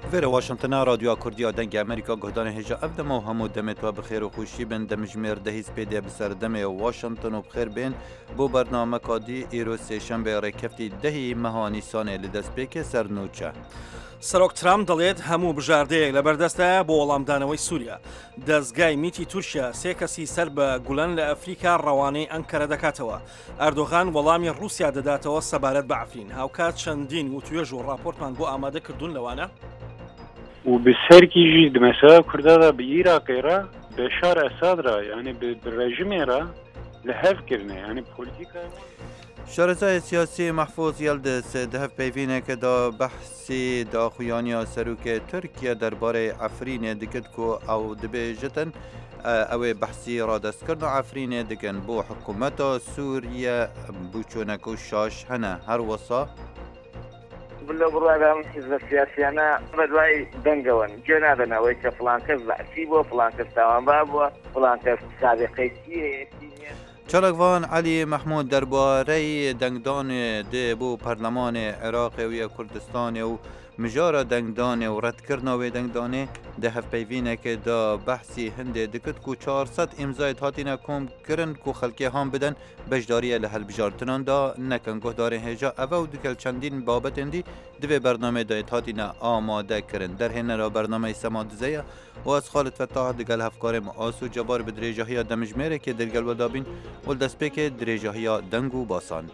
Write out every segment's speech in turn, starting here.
ویر واشنطن رادیو کردیا دنگ امریکا گهدان هجا افدم و همو دمت و بخیر و خوشی بن دمجمیر دهیز پیده بسر دم واشنطن و بخیر بین بو برنامه کادی ایرو سیشن به رکفتی دهی مهانی سانه لدست بیک سرنوچه سەرۆک ترامپ دەڵێت هەموو بژاردەیەک لەبەردەستە بۆ وەڵامدانەوەی سووریا. دەستگای میتی تورکیا سێ کەسی سەر بە گولەن لە ئەفریقا ڕەوانەی ئەنکەرە دەکاتەوە. ئەردۆغان وەڵامی رووسیا دەداتەوە سەبارەت بە عەفرین. هاوکات چەندین وتوێژ و راپۆرتمان بۆ ئامادە کردوون لەوانە. و بسەرکیژی دمەسا کوردادا بە عێراقیرا بەشار ئەسادرا یعنی برژیمێرا لە هەفکردنە یعنی پۆلیتیکا شارزای سیاسی محفوظ یلدس دهف پیوینه که دا بحثی دا خویانیا سروک ترکیه درباره عفرین دکت کو او دبیجتن او بحثی را دست کرد و عفرین دکن بو حکومت سوریه بوچونک و شاش هنه هر وصا بلا بروادام حزب السياسيانا بدواي دنگون جنابنا ويش فلان كز ضعفي بو فلان كز تاوان بابو فلان كز سابقه چالکوان علی محمود درباره دنگدان ده بو پارلمان عراق و کردستان و مجارا دنگدان و رد کرنا و دنگدانه ده هف پیوینه که دا بحثی هنده دکت کو 400 امضای هاتینا کم کرن کو خلکی هم بدن بجداری لحل بجارتنان دا نکن گه داره هجا او دکل چندین بابت اندی دوی برنامه دایت هاتینا آماده کرن در هنه را برنامه سمادزه و از خالد فتاح دگل هفکارم آسو جبار به دریجاهی دمجمره که دلگل و دابین و دست پیک دریجاهی دنگو باسان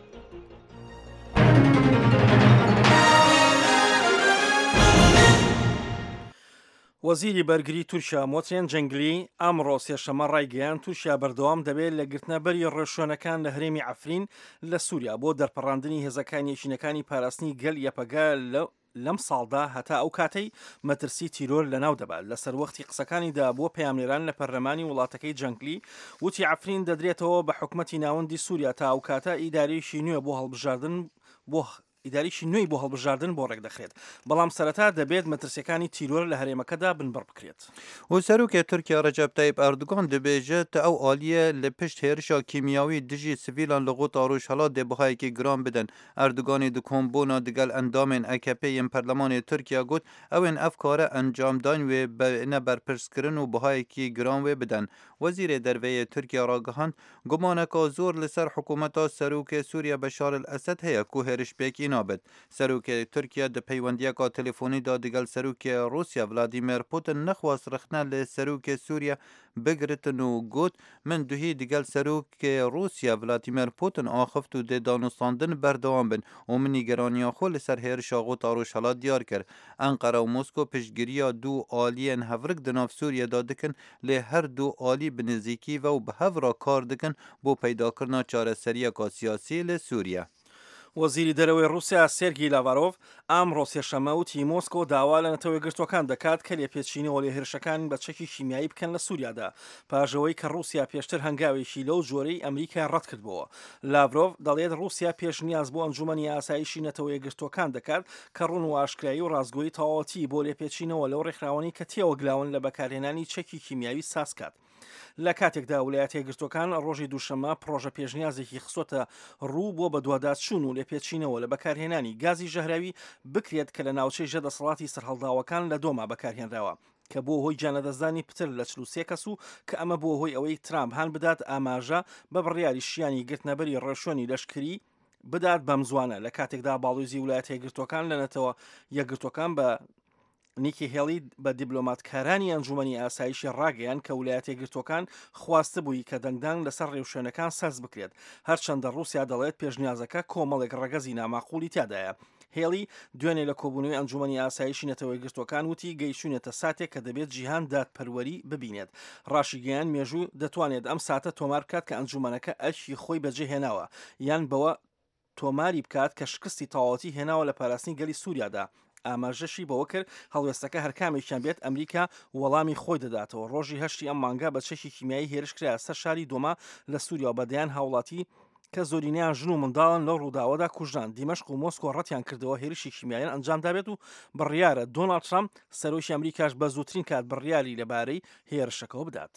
وەزیری بەرگری تورکیا مۆترێن جەنگلی ئەمڕۆ سێشەمە ڕایگەیان تورکیا بەردەوام دەبێت لە گرتنەبەری ڕێشۆنەکان لە هەرێمی عەفرین لە سووریا بۆ دەرپەڕاندنی هێزەکان یەکینەکانی پاراستنی گەل یەپەگا لەم ساڵدا هەتا ئەو کاتەی مەترسی تیرۆر لەناو دەبات لەسەر وەختی قسەکانیدا بۆ پەیامنێران لە پەرلەمانی وڵاتەکەی جەنگلی وتی عەفرین دەدرێتەوە بە حکومەتی ناوەندی سووریا تا ئەو کاتە ئیداریشی نوێ بۆ هەڵبژاردن ئیداریشی نوێی بۆ هەڵبژاردن بۆ ڕێک دەخرێت بەڵام سەرەتا دەبێت مەترسیەکانی تیرۆر لە هەرێمەکەدا بنبڕ بکرێت و سەرۆکێ تورکیا ڕەجەب تایب ئەردوغان دەبێژێت ئەو ئالیە لە پشت هێرشا کیمیاوی دژی سڤیلان لە غوتا ڕۆژهەڵات دێبەهایەکی گران بدەن ئەردوغانی دکۆمبۆنا دگەل ئەندامên ئەکەپێ پەرلەمانی تورکیا گوت ئەوێن ئەف کارە ئەنجامدان وێ بەنە بەرپرسکردن و بەهایەکی گران وێ بدەن وەزیرێ دەربەیە تورکیا ڕاگەهاند گومانەکە زۆر لەسەر حکوومەتا سەرۆکێ سووریا بەشار الئەسەد هەیە کو هێرشپێکی نابێت سەرۆکێ تورکیا دە پەیوەندیەکە تەلەفۆنیدا دگەل سەرۆکێ رووسیا ڤلادیمیر پوتین نەخواست رخنە لە سەرۆکێ سووریا بگرتن و گوت من دوهی دگەل سەرۆکێ رووسیا ڤلادیمیر پوتین ئاخفت و دێدانوستاندن بەردەوام بن و من نیگەرانییا خۆ لەسەر هێرشا غوتا ڕۆژهەڵات دیار کرد ئەنقەرە و مۆسکۆ پشتگیرییا دوو ئالیên هەڤرک di nav Sûriyê dikin lê her du alî bi nêzîkî ve û bi hev re kar dikin بۆ پەیداکردنا چارەسەریەکە سیاسی لە سووریا وەزیری دەرەوەی رووسیا سێرگی لاڤارۆڤ ئەمڕۆ سێشەمە وتی مۆسکۆ داوا لە نەتەوەی گرتوەکان دەکات کە لێپێچینەوە لە هێرشەکان بە چەکی شیمیایی بکەن لە سووریادا پاژەوەی کە رووسیا پێشتر هەنگاوێکی لەو جۆرەی ئەمریکا ڕەت کردبووە لاڤرۆڤ دەڵێت رووسیا پێشنیاز بۆ ئەنجومەنی ئاسایشی نەتەوەی گرتوەکان دەکات کە ڕوون و ئاشکرایی و ڕازگۆیی تەواوەتی بۆ لێپێچینەوە لەو ڕێکخراوەی کە تێوەگلاون لە بەکارهێنانی چەکی کیمیاوی ساسکات لە کاتێکدا ویلایەتە یەکگرتوەکان ڕۆژی دووشەمە پرۆژە پێشنیازێکی خستۆتە ڕوو بۆ بە دوواداچوون و لێپێچینەوە لە بەکارهێنانی گازی ژەهراوی بکرێت کە لە ناوچەی ژەدەسەڵاتی سەرهەڵداوەکان لە دۆما بەکارهێنراوە کە بۆ هۆی جانەدەزانی پتر لە 43 کەس و کە ئەمە بۆ هۆی ئەوەی ترامپ هەان بدات ئاماژە بە بڕیاری شیانی گرتنەبەری ڕێشۆنی لەشکری بدات بەم زوانە لە کاتێکدا باڵوزی ویلایەتە یەکگرتوەکان لە نەتەوە یەکگرتوەکان بە نیکی هێڵی بە دیبلۆماتکارانی ئەنجومەنی ئاسایشی ڕاگەیان کە ویلایەتە یەکگرتوەکان خواستە بووی کە دەنگدان لەسەر ڕێوشوێنەکان سەرز بکرێت هەرچەندە رووسیا دەڵێت پێشنیازەکە کۆمەڵێک ڕەگەزی ناماقولی تیادایە هێڵی دوێنێ لە کۆبوونەوەی ئەنجومەنی ئاسایشی نەتەوەی گرتوەکان وتی گەیشتونێتە ساتێک کە دەبێت جیهان دادپەروەری ببینێت ڕاشیگەیان مێژوو دەتوانێت ئەم ساتە تۆمار بکات کە ئەنجومەنەکە ئەرکی خۆی بەجێهێناوە یان بەوە تۆماری بکات کە شکستی تەواوەتی هێناوە لە پاراستنی گەلی سووریادا ئاماژەشی بەوە کرد هەڵوێستەکە هەرکامێکیان بێت ئەمریکا وەڵامی خۆی دەداتەوە ڕۆژی هەشتی ئەم مانگا بە چەکی کیمیایی هێرشکرا سەر شاری دۆما لە سووریا بەدەیان هاوڵاتی کە زۆرینیان ژن و منداڵن لەو ڕووداوەدا کوژان دیمەشق و مۆسکۆ ڕەتیان کردەوە هێرشی کیمیاییان ئەنجام دابێت و بڕیارە دۆناڵد ترامپ سەرۆکی ئەمریکاش بە زووترین کات بڕیاری لەبارەی هێرشەکەەوە بدات.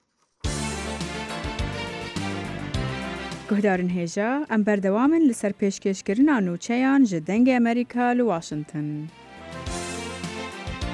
گهدارن هێژە ئەم بەردەوامن لەسەر پێشکەشکردنا نووچەیان ji dengê Amerîka li Washington.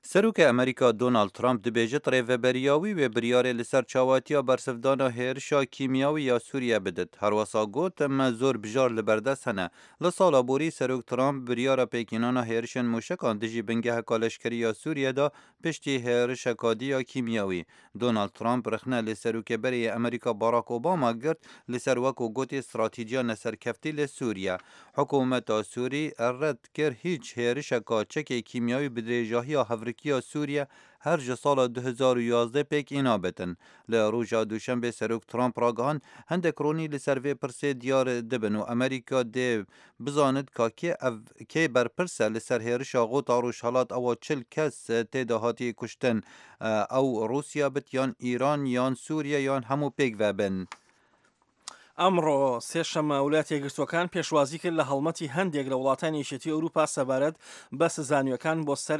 سەرۆکە ئەمریکا دۆناڵد ترامپ دەبێژێت ڕێڤەبەریاوی وێ بریارێ لەسەر چاواتیا بەرسەفدانا هێرشا کیمیاوی یا سووریا بدات هەروەسا گوت ئەمە زۆر بژار لەبەردەست هەنە لە ساڵا بۆری سەرۆک ترامپ بریارە پێکینانە هێرشن موشکان دژی بنگەهەکا لەشکری یا سووریادا پشتی هێرشەکادی یا کیمیاوی دۆناڵد ترامپ رخنە لە سەرۆکێبەری ئەمریکا باراک ئۆباما گرت لەسەر وەکو گوتی استراتیجیا نەسەرکەفتی لە سووریا حکوومەتا سووری ڕەت کرد هیچ هێرشەکا چەکێ کیمیاوی بدرێژاهیا هەڤرکیە سووریا هەر ji sala 2011 pêk îna betin. Li roja duşembê Serok Trump ragihan hindek ronî li ser vê pirsê diyar dibin û Amerîka dê bizanit ka kê berpirse li ser hêrişa gota Rojhilat ewa 40 kes têde hatiye kuştin ew Rusya bit yan Îran yan Sûriye yan hemû pêk vebin. ئەمڕۆ سێشەمە وڵاتی یەکگرتووەکان پێشوازی کرد لە هەڵمەتی هەندێک لە وڵاتانی یەکێتی ئەوروپا سەبارەت بە سزانیەکان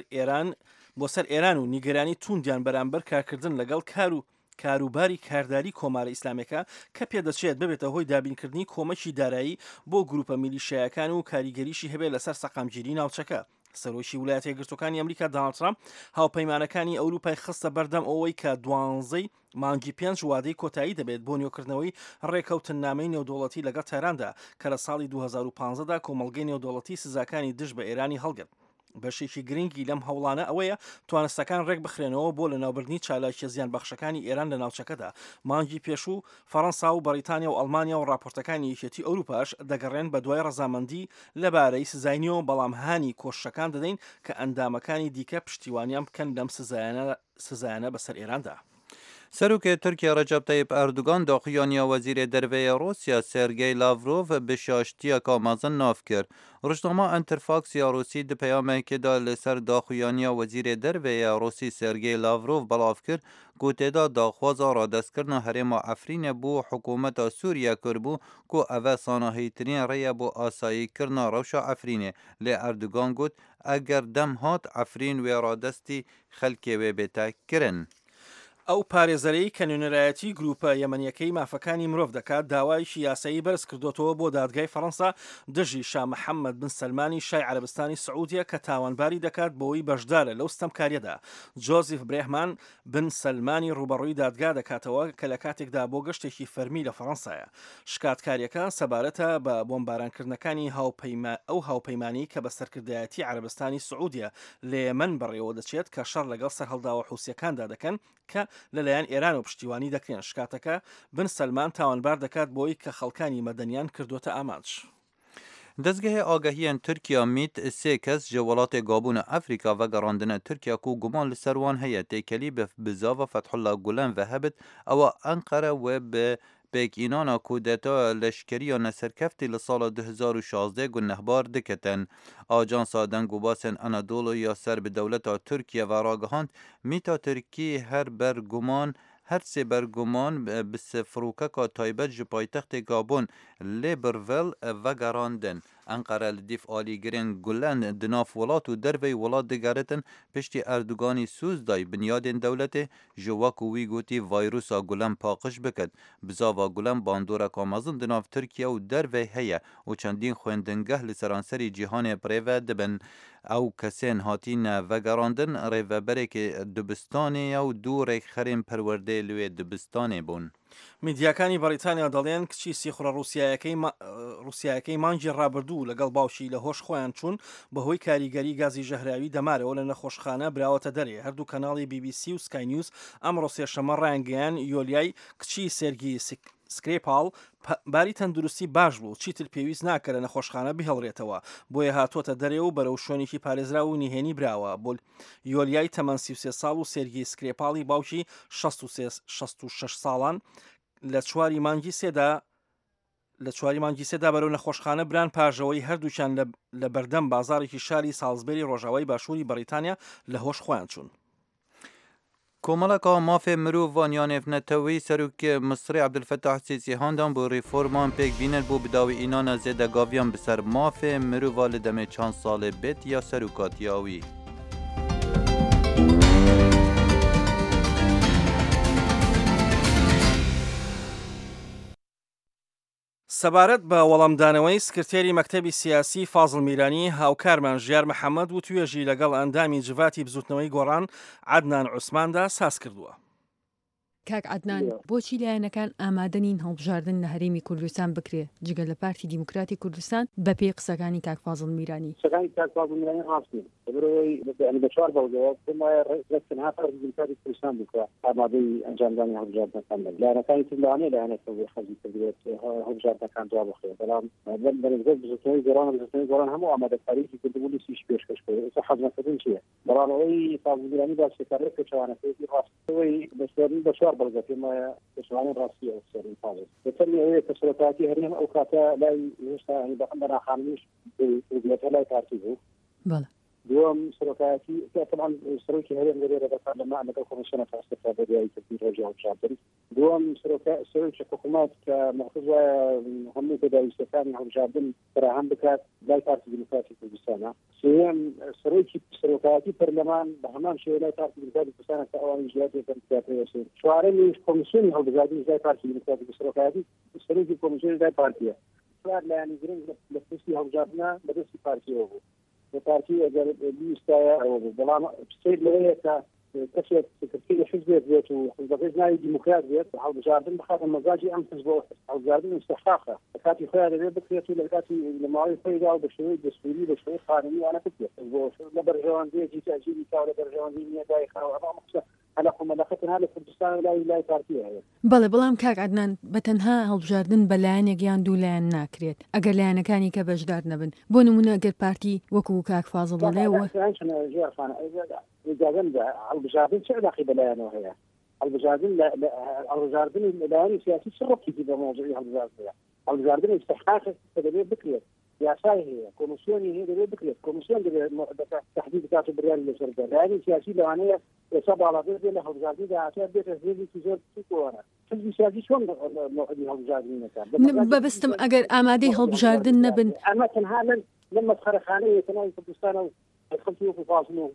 بۆ سەر ئێران و نیگەرانی توندیان بەرامبەر کارکردن لەگەڵ کاروباری کارداری کۆمارە ئیسلامەکە کە پێدەچێت ببێتە هۆی دابینکردنی کۆمەکی دارایی بۆ گروپە میلیشیاکان و کاریگەریشی هەبێت لەسەر سەقامگیری ناوچەکە. سەرۆکی ویلایەتە یەکگرتووەکانی ئەمریکا دۆناڵد ترامپ هاوپەیمانەکانی ئەوروپای خستە بەردەم ئەوەی کە 12 مانگی 5 وادەی کۆتایی دەبێت بۆ نێوکردنەوەی ڕێکەوتنامەی نێودوڵەتی لەگەڵ تەهراندا کە لە ساڵی 2015دا کۆمەڵگەی نێودوڵەتی سزاکانی دژ بە ئێرانی هەڵگرت. بەشێکی گرنگی لەم هەوڵانە ئەوەیە توانستەکان ڕێک بخرێنەوە بۆ لە ناوبردنی چالاکیە زیان بەخشەکانی ئێران لە ناوچەکەدا. مانگی پێشوو فەڕەنسا و بەریتانیا و ئەڵمانیا و راپۆرتەکانی یەکێتی ئەوروپاش دەگەڕێن بە دوای ڕەزامەندی لەبارەی سزاینیەوە بەڵام هانی کۆشەکان دەدەین کە ئەندامەکانی دیکە پشتیوانیان بکەن لەم سزایانە بەسەر ئێراندا. سەرۆکێ تورکیا ڕەجەب تەیب ئەردوگان داخوایانیا وەزیرێ دەرڤەیە رووسیا سێرگەی لاڤرۆڤ bi şaştiya mezin nav kir. Rojnama Interfax ya Rûsî di peyamekê da li ser daxuyaniya wezîrê derve ya Rûsî Sergey Lavrov belav kir ku têda daxwaza radestkirina herêma Efrînê bû hikûmeta Sûriye kirbû ku ev e sanahîtirîn rêya bû asayîkirina rewşa Efrînê. Lê Erdogan got eger dem hat Efrîn wê radestî xelkê wê bête kirin. ئەو پارێزەرەی کە نوێنەرایەتی گروپە یەمەنیەکەی مافەکانی مرۆڤ دەکات داوایشی یاسایی بەرز کردوتەوە بۆ دادگای فەڕەنسا دژی شاه محەممەد بن سەلمانی شای عەرەبستانی سعودیە کە تاوانباری دەکات بۆەوەی بەشدارە لەو ستەمکاریەدا. جۆزیف برێهمان بن سەلمانی ڕوبەڕووی دادگا دەکاتەوە کە لە کاتێکدا بۆ گەشتێکی فەرمی لە فەڕەنسایە. شکاتکاریەکە سەبارەتە بە بۆمبارانکردنەکانی ئەو هاوپەیمانی کە بە سەرکردایەتی عەرەبستانی سعودیە لە یەمەن بەڕێوە دەچێت کە شەڕ لەگەڵ سەرهەڵداوە حوسیەکاندا دەکەن کە لەلایەن ئێران و پشتیوانی دەکرێن. شکاتەکە بن سەلمان تاوانبار دەکات بۆی کە خەڵکانی مەدەنیان کردوتە ئامانج. دەستگەهê agahiyên Tirkiya mît sê kes ji welatê Gabûna Efrîka vegerandine Tirkiya ku guman li ser wan heye têkelî bi zava Fethullah Gulen ve hebit ewa Enqere we bi pêkînana kûdeta leşkeriya neserkeftî li sala 2016 gunehbar diketin. Ajansa Deng û Basên Anadolu ya ser bi dewleta Tirkiye ve ragihand mîta Tirkî her sê berguman bi firokeka taybet ji paytextê Gabon lê birvel vegerandin. Enqere li dîf alîgirên Gulen di nav welat û derveyê welat digeritin piştî Erdoganî sûz dayî binyadên dewletê ji wekû wî gotî vayrusa Gulen paqij bikin. Bizava Gulen bandoreka mezin di nav Tirkiye û derveyê heye û çendîn xwendingeh li seranserî cîhanê birêve dibin. Ew kesên hatîne vegerandin rêveberekê dibistanê ye û du rêkxerên perwerdeyê li wê dibistanê bûn. میدیاکانی بەریتانیا دەڵێن کچی سیخڕە رووسیایەکەی مانگی ڕابردوو لەگەڵ باوشی لە هۆش خۆیان چوون بەهۆی کاریگەری گازی ژەهراوی دەمارەوە لە نەخۆشخانە براوەتە دەرێ. هەردوو کەناڵی BBC و سکای نیوز ئەمڕۆ سێشەمە ڕایانگەیان یۆلیای کچی سێرگی سکرێپاڵ باری تەندروستی باش بوو چیتر پێویست ناکە لە نەخۆشخانە بهێڵرێتەوە بۆیە هاتوۆتە دەرێ و بەرەو شوێنێکی پارێزرا و نیهێنی براوە. بۆ یۆلیای تەمەن 33 ساڵ و سێرگی سکرێپاڵی باوکی 66 ساڵان لە چواری مانگی سێدا بەرەو نەخۆشخانە بران پاژەوەی هەردووچان لە بەردەم بازارێکی شاری ساڵزبێری ڕۆژاوای باشووری بەریتانیا لە هۆش خۆیان چوون. کۆمەڵەکە مافێ مرۆڤان یان نێڤنەتەوەی سەرۆکی مصری عەبدولفەتاح سیسی هاندان بۆ ڕێفۆرمان پێکبینن بۆ بداوی ئینانە زێدەگاڤیان بەسەر مافێ مرۆڤا لە دەمێ چەند ساڵێ بێت یا سەرۆکاتیاوی. سەبارەت بە وەڵامدانەوەی سکرتێری مەکتەبی سیاسی فازڵ میرانی هاوکارمان ژیار محەممەد و توێژی لەگەڵ ئەندامی جڤاتی بزوتنەوەی گۆڕان عەدنان عوسماندا ساز کردووە. کاک عەدنان بۆچی لایەنەکان ئامادەنین هەڵبژاردن لە هەرێمی کوردستان بکرێ جگە لە پارتی دیموکراتی کوردستان بە پێی قسەکانی کاک فازڵ میرانی؟ قسەکانی کاک فازڵ میرانی ڕاستین بە چوار بەڵگەوە تەنها پارتی دیموکراتی کوردستان بکە ئامادەی ئەنجامدانی هەڵبژاردنەکان بن. لایەنەکانی تر لەوانەیە لایەنێکەوە خەزی کردوێت هەڵبژاردنەکان دوا بخوێت، بەڵام بەنسبەت بزوتنەوەی گۆڕان هەموو ئامادەکاریی کردبوو لیستیش پێشکەش کرد. ئێستا حەزمەکردن چییە؟ بەڵام ئەوەی فازڵ میرانی باسیکارێت پێچەوانەکەی ڕاستەوەی بە چوار بەڵگە پێمایە پێشوانی ڕاستیە سەرین فازڵ بەتەنی ئەوەیە کە سەرۆکاتی هەرێم ئەو کاتە لای هێشتا بەناخانیش وگلەتە لای پارتی بوو. بەڵێ دوم سەرۆکایەتی طبعا سەرۆکی هەرێم لەوێرە بەکار لەما لەگەڵ کۆمیسیۆنە تاسیسکرا بە دیاری کردنی ڕێژی هەڵبژاردن. دوم سەرۆکی حکوومەت کە مەحفوظ وایە هەموو پێداویستەکانی هەڵبژاردن فراهم بکات لای پارتی دیموکراتی کوردستانە. سێم سەرۆکایەتی پەرلەمان بە هەمان شێوە لای پارتی دیموکراتی کوردستانە کە ئەوانی ژیاتی دەکاتەوە. چوارەمیش کۆمیسیۆنی هەڵبژاردنی لای پارتی دیموکراتی سەرۆکایەتی سەرۆکی کۆمیسیۆنی لای پارتیە. چوار لایەنی گرنگ لە پشتی هەڵبژاردنە بەدەستی پارتیەوە بوو. بەپارتی ئەگەر بیستایە ئەوە بوو، بەڵام سید لەوەیە کە کەسێک سکرتێری حزبێت بێت و حزبەکەی ناوی دیموکرات بێت هەڵبژاردن بخاتە مەزاجی ئەم حزب هەڵبژاردن استحقاقە لە کاتی خۆیان دەبێت بکرێت و لە کاتی لە ماوەی خۆیدا و بە شێوەی دەستوری بە شێوەی قانونی وانە بکرێت لە بەرژەوەندیەکی تاجیلی کا لە بەرژەوەندی نیەدای خاوە ئەمە قسە هەلق و مەلەقەتن ها لە کوردستان و لای پارتیە هەیە. بەڵێ بەڵام کاک عەدنان بەتەنها هەڵبژاردن بە لایەنێک یان دوو لایەن ناکرێت ئەگەر لایەنەکانی کە بەشدار نەبن. بۆ نمونە ئەگەر پارتی وەکو کاک فازڵ دەڵێەوە هەڵبژاردن چه علاقی بە لایەنەوە هەیە؟ هەڵبژاردن لایەنی سیاسی چه ڕۆکێکی بە مۆزوعی هەڵبژاردنە؟ هەڵبژاردن استحقاقێک کە دەبێت بکرێت، یاسای هەیە، کۆمیسیۆنی هەیە دەبێت بکرێت، کۆمیسیۆن دەبێت تحدید بکات و بڕیاری لەسەر بکات. لایەنی سیاسی لەوانەیە ئێستا باڵاتر بێت لە هەڵبژاردنی داهاتوە بێتە هێزێکی زۆر بچووکەوە. حزبی سیاسی چۆن موعدی هەڵبژاردنی نەکات؟ بەبستم ئەگەر ئامادەی هەڵبژاردن نەبن ئەمە تەنها لەم مەسخەرەخانەیە تەناوی کوردستانە و خەڵکی وەکو فازڵ و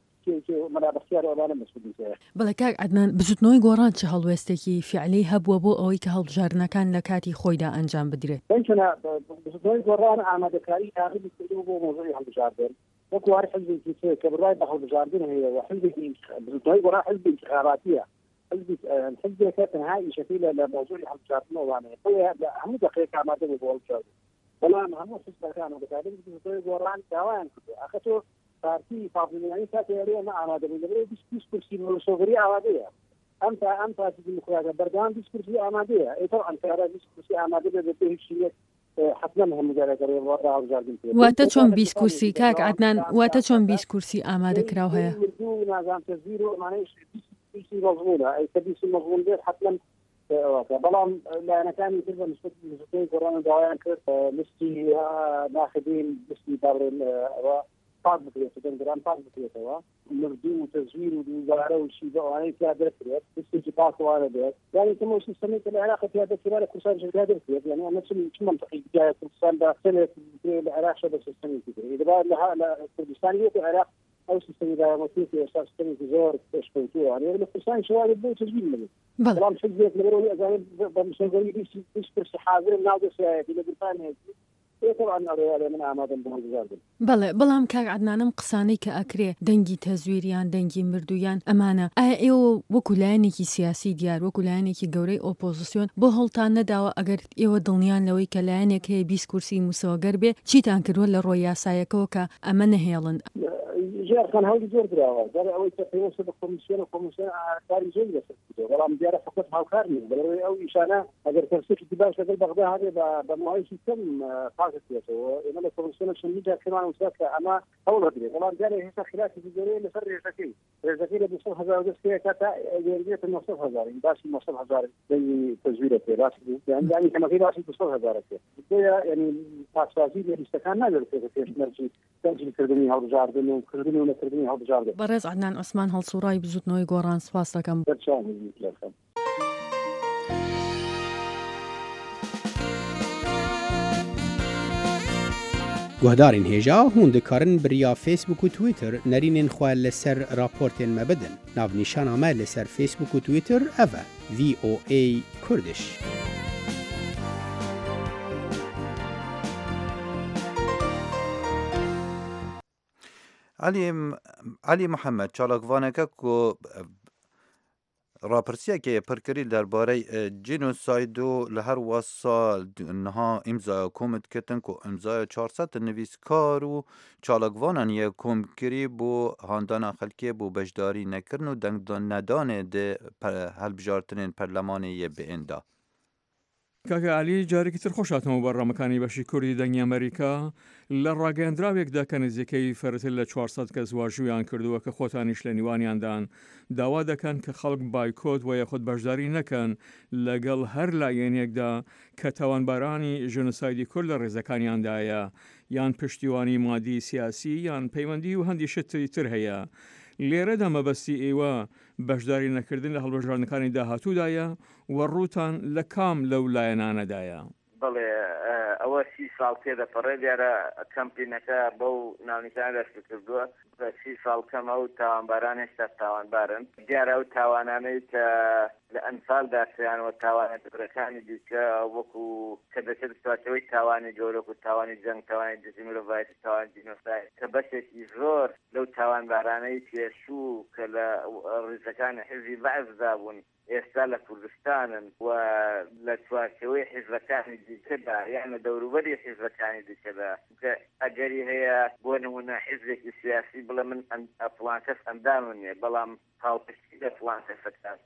بەڵێ کاک عەدنان بزوتنەوەی گۆڕان چه هەڵوێستێکی فیعلی هەبووە بۆ ئەوەی کە هەڵبژاردنەکان لە کاتی خۆیدا ئەنجام بدرێت؟ بزوتنەوەی گۆڕان ئامادەکاری تاقیبی کردو بۆ مۆزوعی هەڵبژاردن وەکو هەر حزبێکی کە بڕای بە هەڵبژاردن هەیە و حزبێکی بزوتنەوەی گۆڕان حزبی انتخاباتیە، حزبێکە تەنها ئیشەکەی لە مۆزوعی هەڵبژاردنەوەوانەیە هەموو دەقەیەک ئامادە بوو بۆ هەڵبژاردن، بەڵام هەموو حزبەکان و بەکارێک بزوتنەوەی گۆڕان داوایان کردو ئەخە تۆ پارتی فازڵ میرانی کاتێریە مە ئامادە بوو لەبەرەوەی 20 کورسی مۆسۆڤری ئامادەیە. ئەم پارتی دیموکراتە بەردەوام 20 کورسی ئامادەیە. ئێتر ئەنکارە 20 کورسی ئامادە بێت بە هیچ شتێک حتما هەموو جارێکەوە هەڵبژاردن کرێت. واتە چۆن 20 کورسی کاک عەدنان واتە چۆن 20 کورسی ئامادە کراو هەیە؟ نازانم تەزویر و مانایش 20 کورسی مەضمونە ئەی 20 مەضمون بێت حتما بەڵام لایەنەکانی تر بە نسبەت بزوتنەوەی گۆڕان داوایان کرد لیستی ناخبین لیستی دابڕێن پاک بکرێت دەنگران پاک بکرێتەوە مردوو و تەزویر و دووبارە و شی بەوانەی پیاده بکرێت لیستێکی پاکوانە بێت یعنی تەمەوە سیستەمی کە لە عێراق پیاده کرا لە کوردستان پیاده بکرێت یعنی ئەمە چ منطقی جایە کوردستان دا سنێک لە عێراق شە بە سیستەمێکی بکرێت دەبا لە کوردستان وەکو عێراق ئەو سیستەمی دایمەتیەکی ئێستا سیستەمێکی زۆر پێشکەوتووە یعنی لە کوردستان شەواری بۆ تەزویر نەبێت بەڵام حزبێک لەبەرەوەی ئەزانێت بە مشەوەری 20 کورسی حاضر ناو دەسایەتی لە بریتانیا بەڵێ بەڵام کاک عەدنانم قسانەی کە ئەکرێ دەنگی تەزویریان دەنگی مردویان ئەمانە ئایا ئێوە وەکو لایەنێکی سیاسی دیار وەکو لایەنێکی گەورەی ئۆپۆزیسیۆن بۆ هەڵتان نەداوە ئەگەر ئێوە دڵنیان لەوەی کە لایەنێک هەیە 20 کورسی موسەوەگەر بێ چیتان کردووە لە ڕۆی یاسایەکەوە کە ئەمە نەهێڵن؟ ژێرخان هەولی زۆر درراوە ئەوەی کە پێوەستە بە کۆمیسیۆن کاری زۆری لەسەر کردووە بەڵام دیارە فقط هاوکار نیە بەڵێ ئەو ئیشانە ئەگەر کەسێکی باش لەگەڵ بەغدا هەبێ بە ماوەیەکی کەم پاکێتەوە ئێمە لە کۆمیسیۆنە چەندین جار پێمان وسات کە ئەمە هەوڵ بدرێت بەڵام دیارە هێشتا خلافێکی زۆرەیە لەسەر ڕێژەکەی لە 200,000 دەستکەیە تا دێت 900,000 باسی 900,000 دەنگی تەزویرە پێ باسی یعنی کەمەکەی باسی 200,000 پێ بۆیە یعنی پاسوازی لە لیستەکان ناگەر پێشمەرجی تەنجیلکردنی هەڵبژاردن و کردنی و نەکردنی هەڵبژاردن. بەڕێز عەدنان عوسمان هەڵسوڕای بزوتنەوەی گۆڕان سپاس دەکەم. گوهدارین هێژا هون دikarin biriya Facebook û Twitter nerînên xwe li ser raportên me bidin. Navnîşana me li ser Facebook û Twitter ev e VOA Kurdish. علی محەممەد چالاکوانەکە و راپرسیەکە پڕکردی دەربارەی جینۆساید و لە هەر وەسا نها ئیمزای کۆمتکردن و ئەمزای 400 نویسکار و چالاکوانان یە کۆمکردی بۆ هاندانا خەلکێ بۆ بەشداری نەکردن و دەنگ نەدانێ دێ هەڵبژارتنین پەرلەمانی یە بئێندا. کاکە علی جارێکی تر خۆشاتەوە بەڕامەکانی بەشی کوردی دەنگی ئەمریکا لە ڕاگەیاندراوێکدا کە نزیکەی فەرتر لە 400 کەس واژویان کردووە کە خۆتانیش لە نیوانیاندان داوا دەکەن کە خەڵک بایکۆت و یەخود بەشداری نەکەن لەگەڵ هەر لایەنێکدا کە تاوانبارانی ژنۆسایدی کورد لە ڕێزەکانیاندایە یان پشتیوانی مادی سیاسی یان پەیوەندی و هەندی شتری تر هەیە. لێرەدا مەبەستی ئێوە بەشداری نەکردن لە هەڵبژاردنەکانی داهاتوودایە و ڕووتان لە کام لەو لایەنانەدایە. بڵێ ئەوە 30 ساڵ پێدەپەڕێ دیارە کەمپینەکە بەو ناونیشان دەست کردووە بە 30 ساڵ کەمە و تاوانباران هێشتا تاوانبارن دیارە ئەو تاوانانەی کە لە ئەمساڵدا سیانەوە تاوانە دەبرەکانی دیکە وەکو کە دەچێت سواتەوەی تاوانی گەورە و تاوانی جەنگ تاوانی دژی مرۆڤایەتی تاوانی جینۆساید کە بەشێکی زۆر لەو تاوانبارانەی پێشوو کە لە ڕیزەکانی حیزبی بەعزدا بوون ئێستا لە کوردستانن و لە چوارچەوەی حیزبەکانی دیکەدا یان لە دەوروبەری حیزبەکانی دیکەدا کە ئەگەری هەیە بۆ نمونە حیزبێکی سیاسی بڵێ من فڵان کەس ئەندام نییە بەڵام هاوپشتی لە فڵان کەسەکان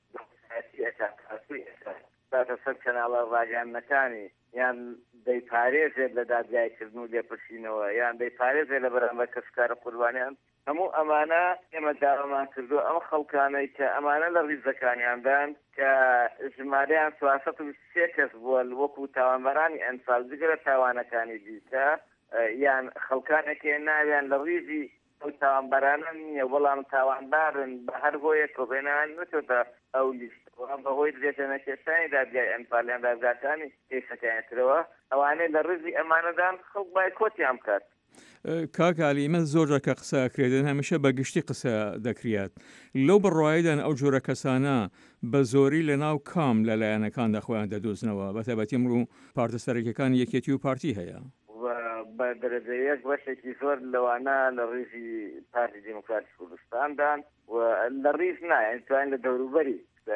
داتە سەر کەناڵە ڕاگەیاندنەکانی یان دەیپارێزێت لە دادگایکردن و لێپرسینەوە یان دەیپارێزێت لە بەرامبەر کەسکارە قوربانیان هەموو ئەمانە ئێمە داوامان کردو ئەمە خەڵکانەی کە ئەمانە لە ڕیزەکانیاندان کە ژمارەیان 403 کەس بووە وەکو تاوانبەرانی ئەمساڵ جگە تاوانەکانی دیکە یان خەڵکانێکی ناویان لە ڕیزی ئەو تاوانبەرانە نییە وەڵام تاوانبارن بە هەر بۆیە کۆبێنان نچۆتە ئەو لیست بەهۆی درێژە نەکێشانی دادگای ئەمپالیان دادگاکانی کێشەکانێترەوە ئەوانەی لە ڕیزی ئەمانەدان خەڵک بایکۆتیان بکات. کاکالی من زۆرە کە قسەکرێتن هەمیشە بە گشتی قسە دەکرێت لەو بڕواایدان ئەو جۆرە کەسانە بە زۆری لە ناو کام لە لایەنەکاندا خۆیان دەدۆزنەوە بە تایبەتی ئەمڕۆ پارتە سەرەکیەکان یەکێتی و پارتی هەیە بە دەرەجەیەک بەشێکی زۆر لەوانە لە ڕیزی پارتی دیموکراتی کوردستاندان و لە ڕیز نایە توانین لە دەوروبەری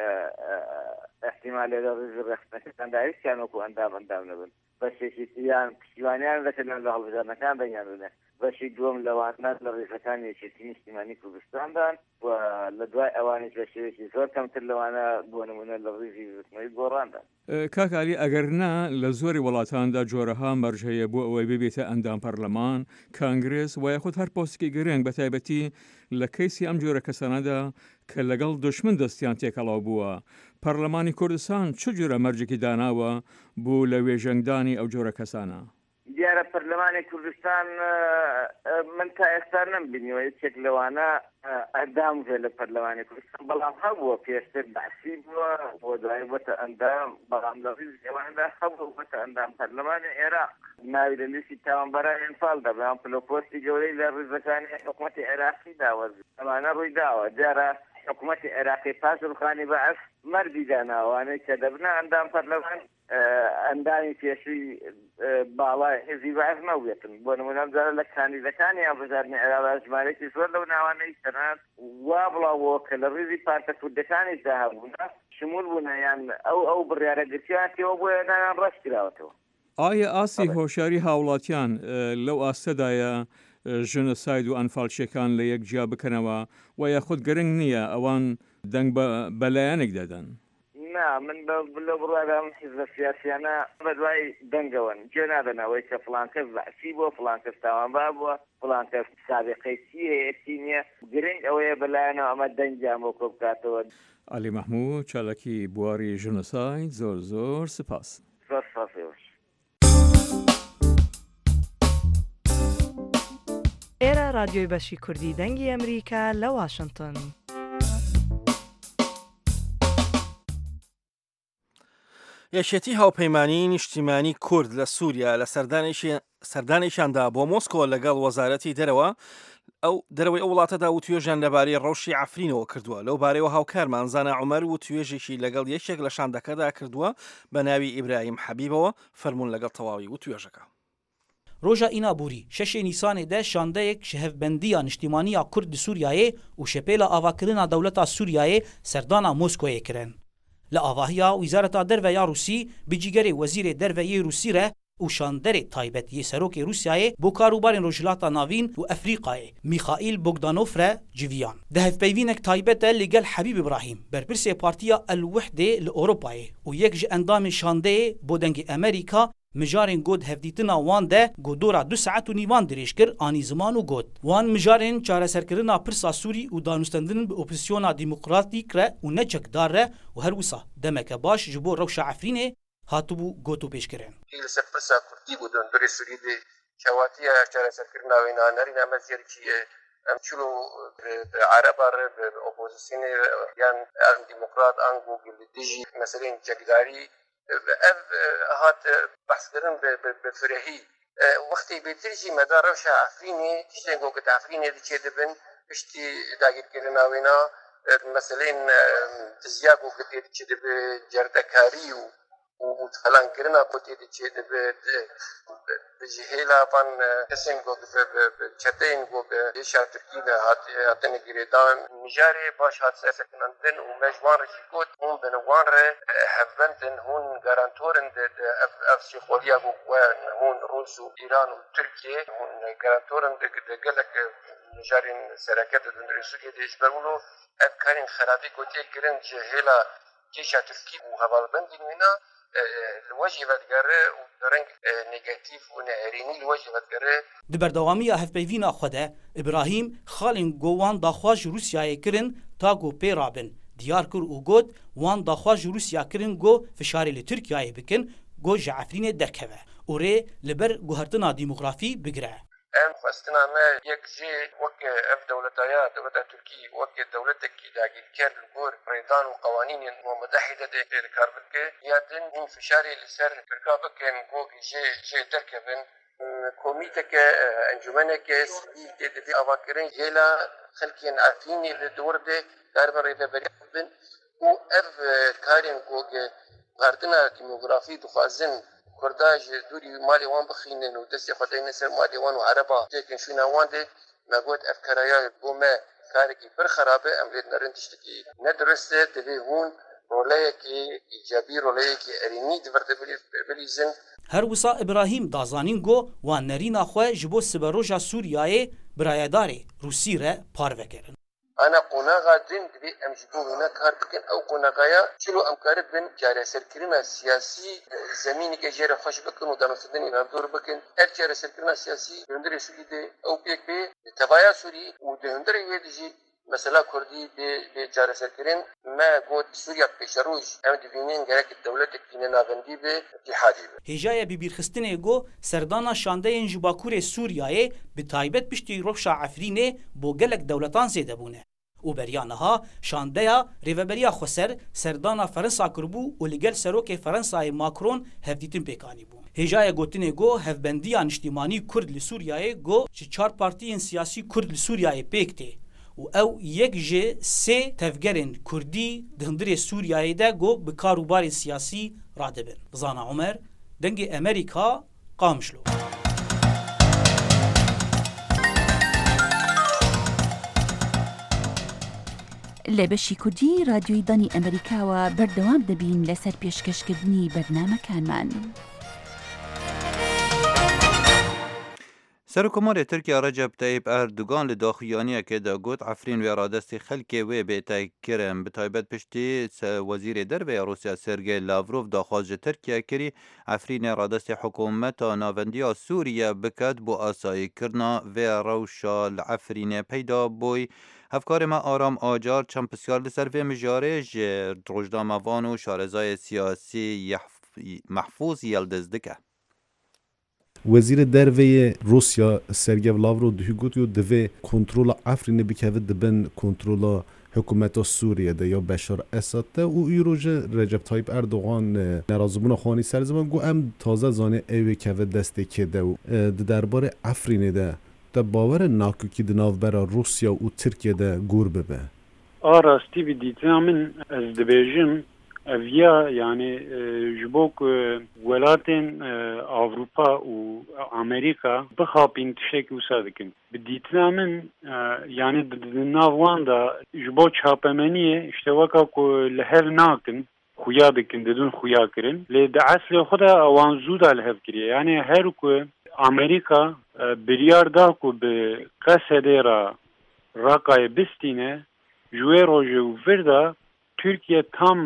احتیمال لە ڕیز ڕێخستەکەکاندا هیچیان وەکو ئەندام نەبن بەشێکی یان پشتیوانیان دەکەن لە هەڵبژاردنەکان دەنگیان بدەن بەشی دووەم لەوانە لە ڕێزەکانی یەکێتی نیشتیمانی کوردستاندان و لە دوای ئەوانش بە شێوەیەکی زۆر کەمتر لەوانە بۆ نمونە لە ڕیزی وتمەی گۆڕاندان. کاکالی ئەگەر نا لە زۆری وڵاتاندا جۆرەها مەرج هەیە بۆ ئەوەی ببێتە ئەندام پەرلەمان کانگرس و یاخود هەر پۆستێکی گرنگ بە تایبەتی لە کەیسی ئەم جۆرە کەسانەدا کە لەگەڵ دشمن دەستیان تێکەڵاو بووە پەرلەمانی کوردستان چ جۆرە مەرجێکی داناوە بوو لە وێژەنگدانی ئەو جۆرە کەسانە؟ دیارە پەرلەمانی کوردستان من تا ئێستا نەمبینیوە یەکێک لەوانە ئەندام لە پەرلەمانی کوردستان بەڵام هەبووە پێشتر بەحسی بووە بۆ دوای بۆتە ئەندام بەڵام لە ڕیز ئێوانەدا هەبوو بۆتە ئەندام پەرلەمانی عێراق ناوی لە لیستی تاوانبەرانی ئەنفالدا بەڵام پلۆپۆستی گەورەی لە ڕیزەکانی حکوومەتی عێراقی داوەرد ئەمانە ڕووی داوە دیارە حکوومەتی عێراقی پاش ڕوخانی بەعەس مەردی داناوانەی کە دەبنە ئەندام پەرلەمان ئەندامی پێشووی باڵای حیزبی بەعەز نەوێتن بۆ نمونە جارە لە کاندیدەکانی هەڵبژاردننی عێراق ژمارەیەکی زۆر لەو ناوانەی تەنانەت وا بڵاوەوە کە لە ڕیزی پارتە کوردەکانیشدا هەبوونە شمول بوونە یان ئەو بڕیارە گرتیان تێوە بۆ هێنانیان ڕەش کراوەتەوە. ئایا ئاسی هۆشیاری هاوڵاتیان لەو ئاستەدایە ژنۆساید و ئەنفاڵچیەکان لە یەک جیا بکەنەوە و یاخود گرنگ نییە ئەوان دەنگ بەلایەنێک دەدەن؟ نا من لە بڕوادام حیزبە سیاسیانە بە دوای دەنگەوەن گوێ نادەنەوەی کە فڵان کەس بەعسی بووە فڵان کەس تاوانبار بووە فڵان کەس سابقەی چی هەیەتی نییە گرنگ ئەوەیە بەلایەنەوە ئەمە دەنگیان بۆ کۆ بکاتەوە. علی مەحموود چالاکی بواری ژنۆساید زۆر زۆر سپاس. زۆر سپاس. ئێرە رادیۆی بەشی کوردی دەنگی ئەمریکا لە واشنگتن. یەکێتی هاوپەیمانی نیشتیمانی کورد لە سووریا لە سەردانێکیاندا بۆ مۆسکۆ لەگەڵ وەزارەتی دەرەوە دەرەوەی ئەو وڵاتەدا و توێژیان لەبارەی ڕەوشی عەفرینەوە کردووە لەو بارەیەوە هاوکارمان زانا عومەر و توێژێکی لەگەڵ یەکێک لە شاندەکەدا کردووە بە ناوی ئیبراهیم حەبیبەوە فەرموون لەگەڵ تەواوی و توێژەکە. روژا اینا بوری 6 نیسان ده شاندهیک شهفبندیا نیشتیمانیا کرد سوریایê û şepêla avakirina dewleta Sûriyayê serdana Moskoyê kirin. Li avahiya Wîzareta Derve ya Rûsî bi cîgerê Wezîrê Derveyê Rûsî re û şanderê taybet yê Serokê Rûsyayê bo karûbarên Rojhilata Navîn û Efrîqayê Mîxaîl Bogdanov re civiyan. Di hevpeyvînek taybet e li gel Hebîb İbrahîm berpirsê Partiya El-Wehdê li Ewropayê û yek ji endamên şandeyê bo dengê Amerîka mijarên god hevdîtina wan de godora 2 saet û nîvan dirêj kir anî ziman û god. Wan mijarên çareserkirina pirsa Sûrî û danûstendinin bi opozisyona demokratîk re û neçekdar re û her wisa demeke baş ji bo rewşa Efrînê hatibû got û pêşkirin. Li ser pirsa Kurdî bû dondorê Sûrî de çewatiya çareserkirina wê nanerîna meziyerî em çilo Araba re bi opozisyonê yan demokrat an gogil dijî meselên çekdarî ev hat bahskirin bi firehî wextê bêtir jî meda rewşa Efrînê tiştên goget Efrînê diçê dibin piştî dagirkirina wê na meselên tiziya gogetê diçê dibe cerdekarî û felankirina gotê diçê dibe bi cihêla van kesên got bi çeteyên got êşa Tirkî de hatine girêdan mijarê baş hat sersekinandin û me ji wan re jî got hûn bi wan re hevbendin hûn garantorin de ev şêxweliya got we hûn Rûs û Îran û Tirkiye hûn garantorin de gelek mijarên sereket dindorê Sûriyê de ji ber wilo ev karên xerabî gotê kirin cihêla êşa Tirkî û hevalbendên wî na الوجه ودگره و رنگ نگاتیف و نهرینی الوجه ودگره di berdewamiya hevpeyvîna xwe de İbrahîm xalên gowan daxwaz ji Rûsyayê kirin ta got pê rabin. Diyar kir û got wan daxwaz ji Rûsya kirin got fişarê li Tirkiyeyê bikin got ji Efrînê derkeve û rê li ber guhertina demografî bigire. Em xwestina me yek jê wek ev dewletaya dewleta Tirkî wek dewletekî dagîrker li gor rêdan û qewanînên Mûmedehîde de kar bike ya din hûn fişarê li ser Tirka bikin gogî jê derkevin komîteke encûmeneke sivîl tê dibê avakirin hêla xelkên Efrînê li dor de darbin rêveberiya bin û ev karên gogê guhertina demografî dixwazin Kurda ji dûrî malê wan bixînin û destê xwe deyne ser malê wan û Ereba têkin şûna wan de me got ev karaya bo me karekî pir xerab e em lê nerin tiştekî nedurist e divê hûn roleyekî îcabî roleyekî erînî diverde bilîzin. Her wisa İbrahîm dazanîn got wan nerîna xwe ji bo siberoja Sûriyayê birayedarê Rûsî re parvekirin. Ana qonağa din divê em ji bo wî kar bikin ew qonağaya çilo em karibin çareserkirina siyasî zemîneke jê re xweş bikin û danûstandinê hevdor bikin her çareserkirina siyasî di hundirê Sûrî de ew pêk bê di tevaya Sûrî û di hundirê wê de jî mesela Kurdî bê çareserkirin me got Sûriya pêşerûj em dibînin gerek dewletekî nenavendî bê cihadî be. Hêjaya bibîrxistinê got serdana şandeyên ji Bakurê Sûriyayê bi taybet piştî rewşa Efrînê bo gelek dewletan zêde bûne. û beriya niha şandeya rêveberiya Xweser serdana Ferensa kirbû û li gel Serokê Frensayê Macron hevdîtin pêkanî bû. Hêjaya gotinê got hevbendiya niştîmanî Kurd li Sûriyayê got ji 4 partiyên siyasî Kurd li Sûriyayê pêk tê û ew yek ji 3 tevgerên Kurdî di hundirê Sûriyayê de got bi karûbarên siyasî radibin. Zana Umer, dengê Amerîka, Qamişlo. لە بەشی کوردی رادیۆی دانی ئەمریکاوە بەردەوام دەبین لەسەر پێشکەشکردنی بەرنامەکانمان. سەرۆکۆمارê Tirkiye Recep Tayyip Erdogan li daxuyaniyekê de got Efrîn wê radestê xelkê wê bêtekirin bi taybet piştî Wezîrê Derve ya Rûsya Sergey Lavrov daxwaz ji Tirkiye kirî Efrînê radestê hikûmeta navendiya Sûriye biket bo asayîkirina vê rewşa li Efrînê peyda bûy. Hevkarê me Aram Acar çend pisyar li ser vê mijarê ji rojname van û şarezayê siyasî Mehfûz Yildiz dike. Wezîrê Derveyê Rûsya Sergey Lavrov dihîgotiyo divê kontrola Efrînê bikeve dibin kontrola hikûmeta Sûriyê ya Beşar Esad de û îro ji Recep Tayyip Erdogan nerazîbûna xwanî ser ziman got em taze zanê ew ê keve destê kê de û di derbarê Efrînê de te bawer e nakokî di navbera Rûsya û Tirkiye de gûr bibe. A rastî bi dîtina min ez dibêjim اویا یعنی جبوک ولاتن اوروپا و امریکا بخابین تشکی وسادکن بدیتنا من یعنی ناوان دا جبو چاپمنیه اشتواکا کو لهل ناکن خویا دکن ددون خویا کرن لی د اصل خدا اوان زودا لهف کریه یعنی هر کو امریکا بریار دا کو به قصده را راقای بستینه جوی روژو وردا Türkiye tam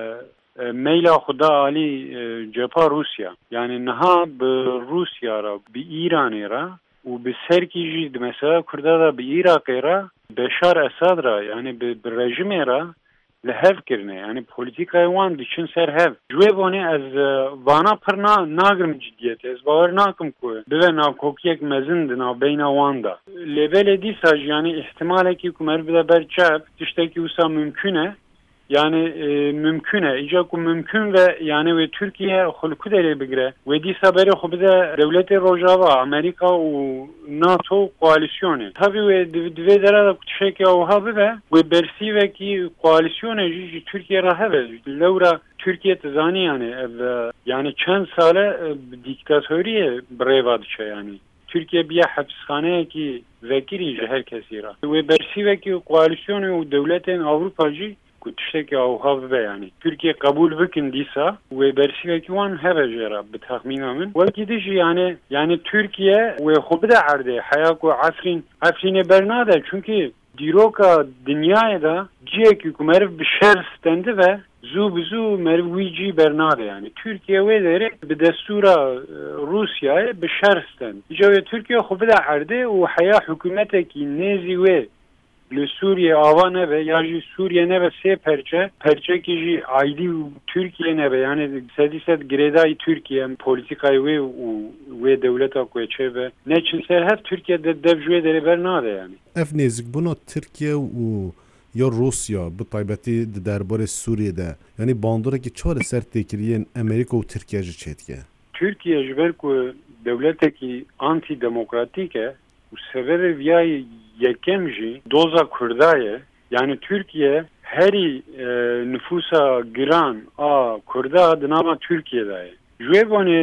meyla xuda ali cepha Rusya. Yani naha bi Rusya ra, bi İran'ı ra u bi serki mesela Kurda da bi Irak'ı ra Beşar Esad ra yani bi rejimi ra lehev kirne. Yani politikayı wan için serhev. Jwe bone az vana pırna nagrim ciddiyet. Ez bavar nakim ku. Bive navkokiyek mezin dina beyna wanda. Lebele disaj yani ihtimale ki kumer bile berçab tişteki usa mümküne. Yani mümküne, icak mümkün ve yani ve Türkiye hulku deri bigre. Ve dis haberi xubde devleti Rojava, Amerika u NATO koalisyonu. Tabii ve dve dera kutşeki o habi ve bersi ve ki koalisyonu Türkiye rahve. Levra Türkiye tzani yani çend sale diktatörüye brevadıça yani. Türkiye bir hapishaneye ki vekili herkesi ra. Ve bersi ve ki koalisyonu u devletin Avrupacı kutşeki avhav be yani. Türkiye kabul bikin disa ve berşiveki wan heve jera bitahmina min. Ve gidiş yani Türkiye ve xubda arde hayaku afrin bernade çünkü diroka dünyaya da ciyeki kumer bir şer stendi ve zu mervici bernade yani. Türkiye ve deri bir destura Rusya'ya bir şer stendi. İşte Türkiye xubda arde ve haya hükümeteki nezi ve Suriye ava nebe yani Suriye nebe se perçe ki aydi Türkiye nebe yani sediset gredai Türkiye politikayı ve devleta koçebe ne çinse hep Türkiye'de devjüye deri bernade yani. Efnezik bunu Türkiye u ya Rusya bu taybeti derbare Suriye'de yani bandıraki çare sert tekiriyen Amerika u Türkiye'ci çetke. Türkiye jber ku devleteki anti demokratike u sebebi viyay yekemji doza Kurdaya yani Türkiye heri nüfusa giran Kurda dınama Türkiye'de. Jüvebone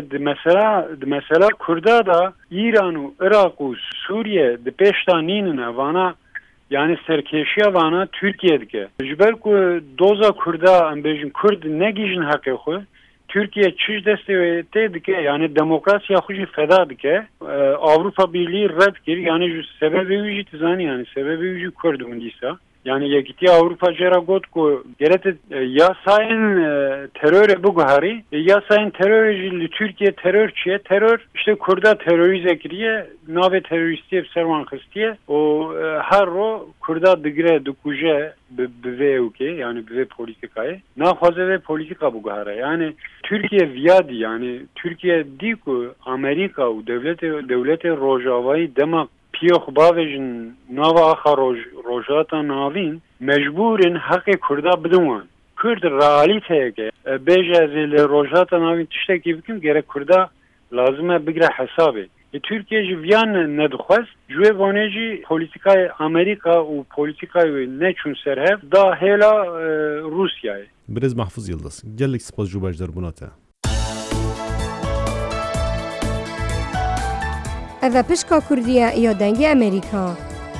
mesela Kurda da İran, Irak, Suriye de peştaninin vana yani serkeşiya vana Türkiye'deki. Jüber ku doza Kurda ambejin Kurd ne gijin hakkı Türkiye çiş desteği dike yani demokrasiya kuşu feda dike Avrupa Birliği red kir yani sebebi ücü tizani yani sebebi ücü Kurdun disa yani yekiti Avrupa jera got ko gerete yasayın teröre bu gahari yasayın terörci Türkiye terörçiye terör işte Kurda terörize kiriye nave teröristiye servan kıstiye o her ro Kurda digre dukuje bive uke yani bive politikayı nafaze ve politika bu gahara yani Türkiye viyadi yani Türkiye diku Amerika u devleti Rojava'yı demak Piyox bavejin nava axa rojata navin mecburin hakkı Kurda bidunwan. Kurd realiteye ke beja zil rojata navin tişteki bikim gerek Kurda lazım bigre hesabı. Türkiye ji viyan nedxwaz jwe voneci politikay Amerika u politikay ne çun serhev da hela Rusya'yı. Biraz Mahfuz Yıldız. Gellik spas jubajdar bunata. Ev pişka Kurdiya ya dengi Amerika.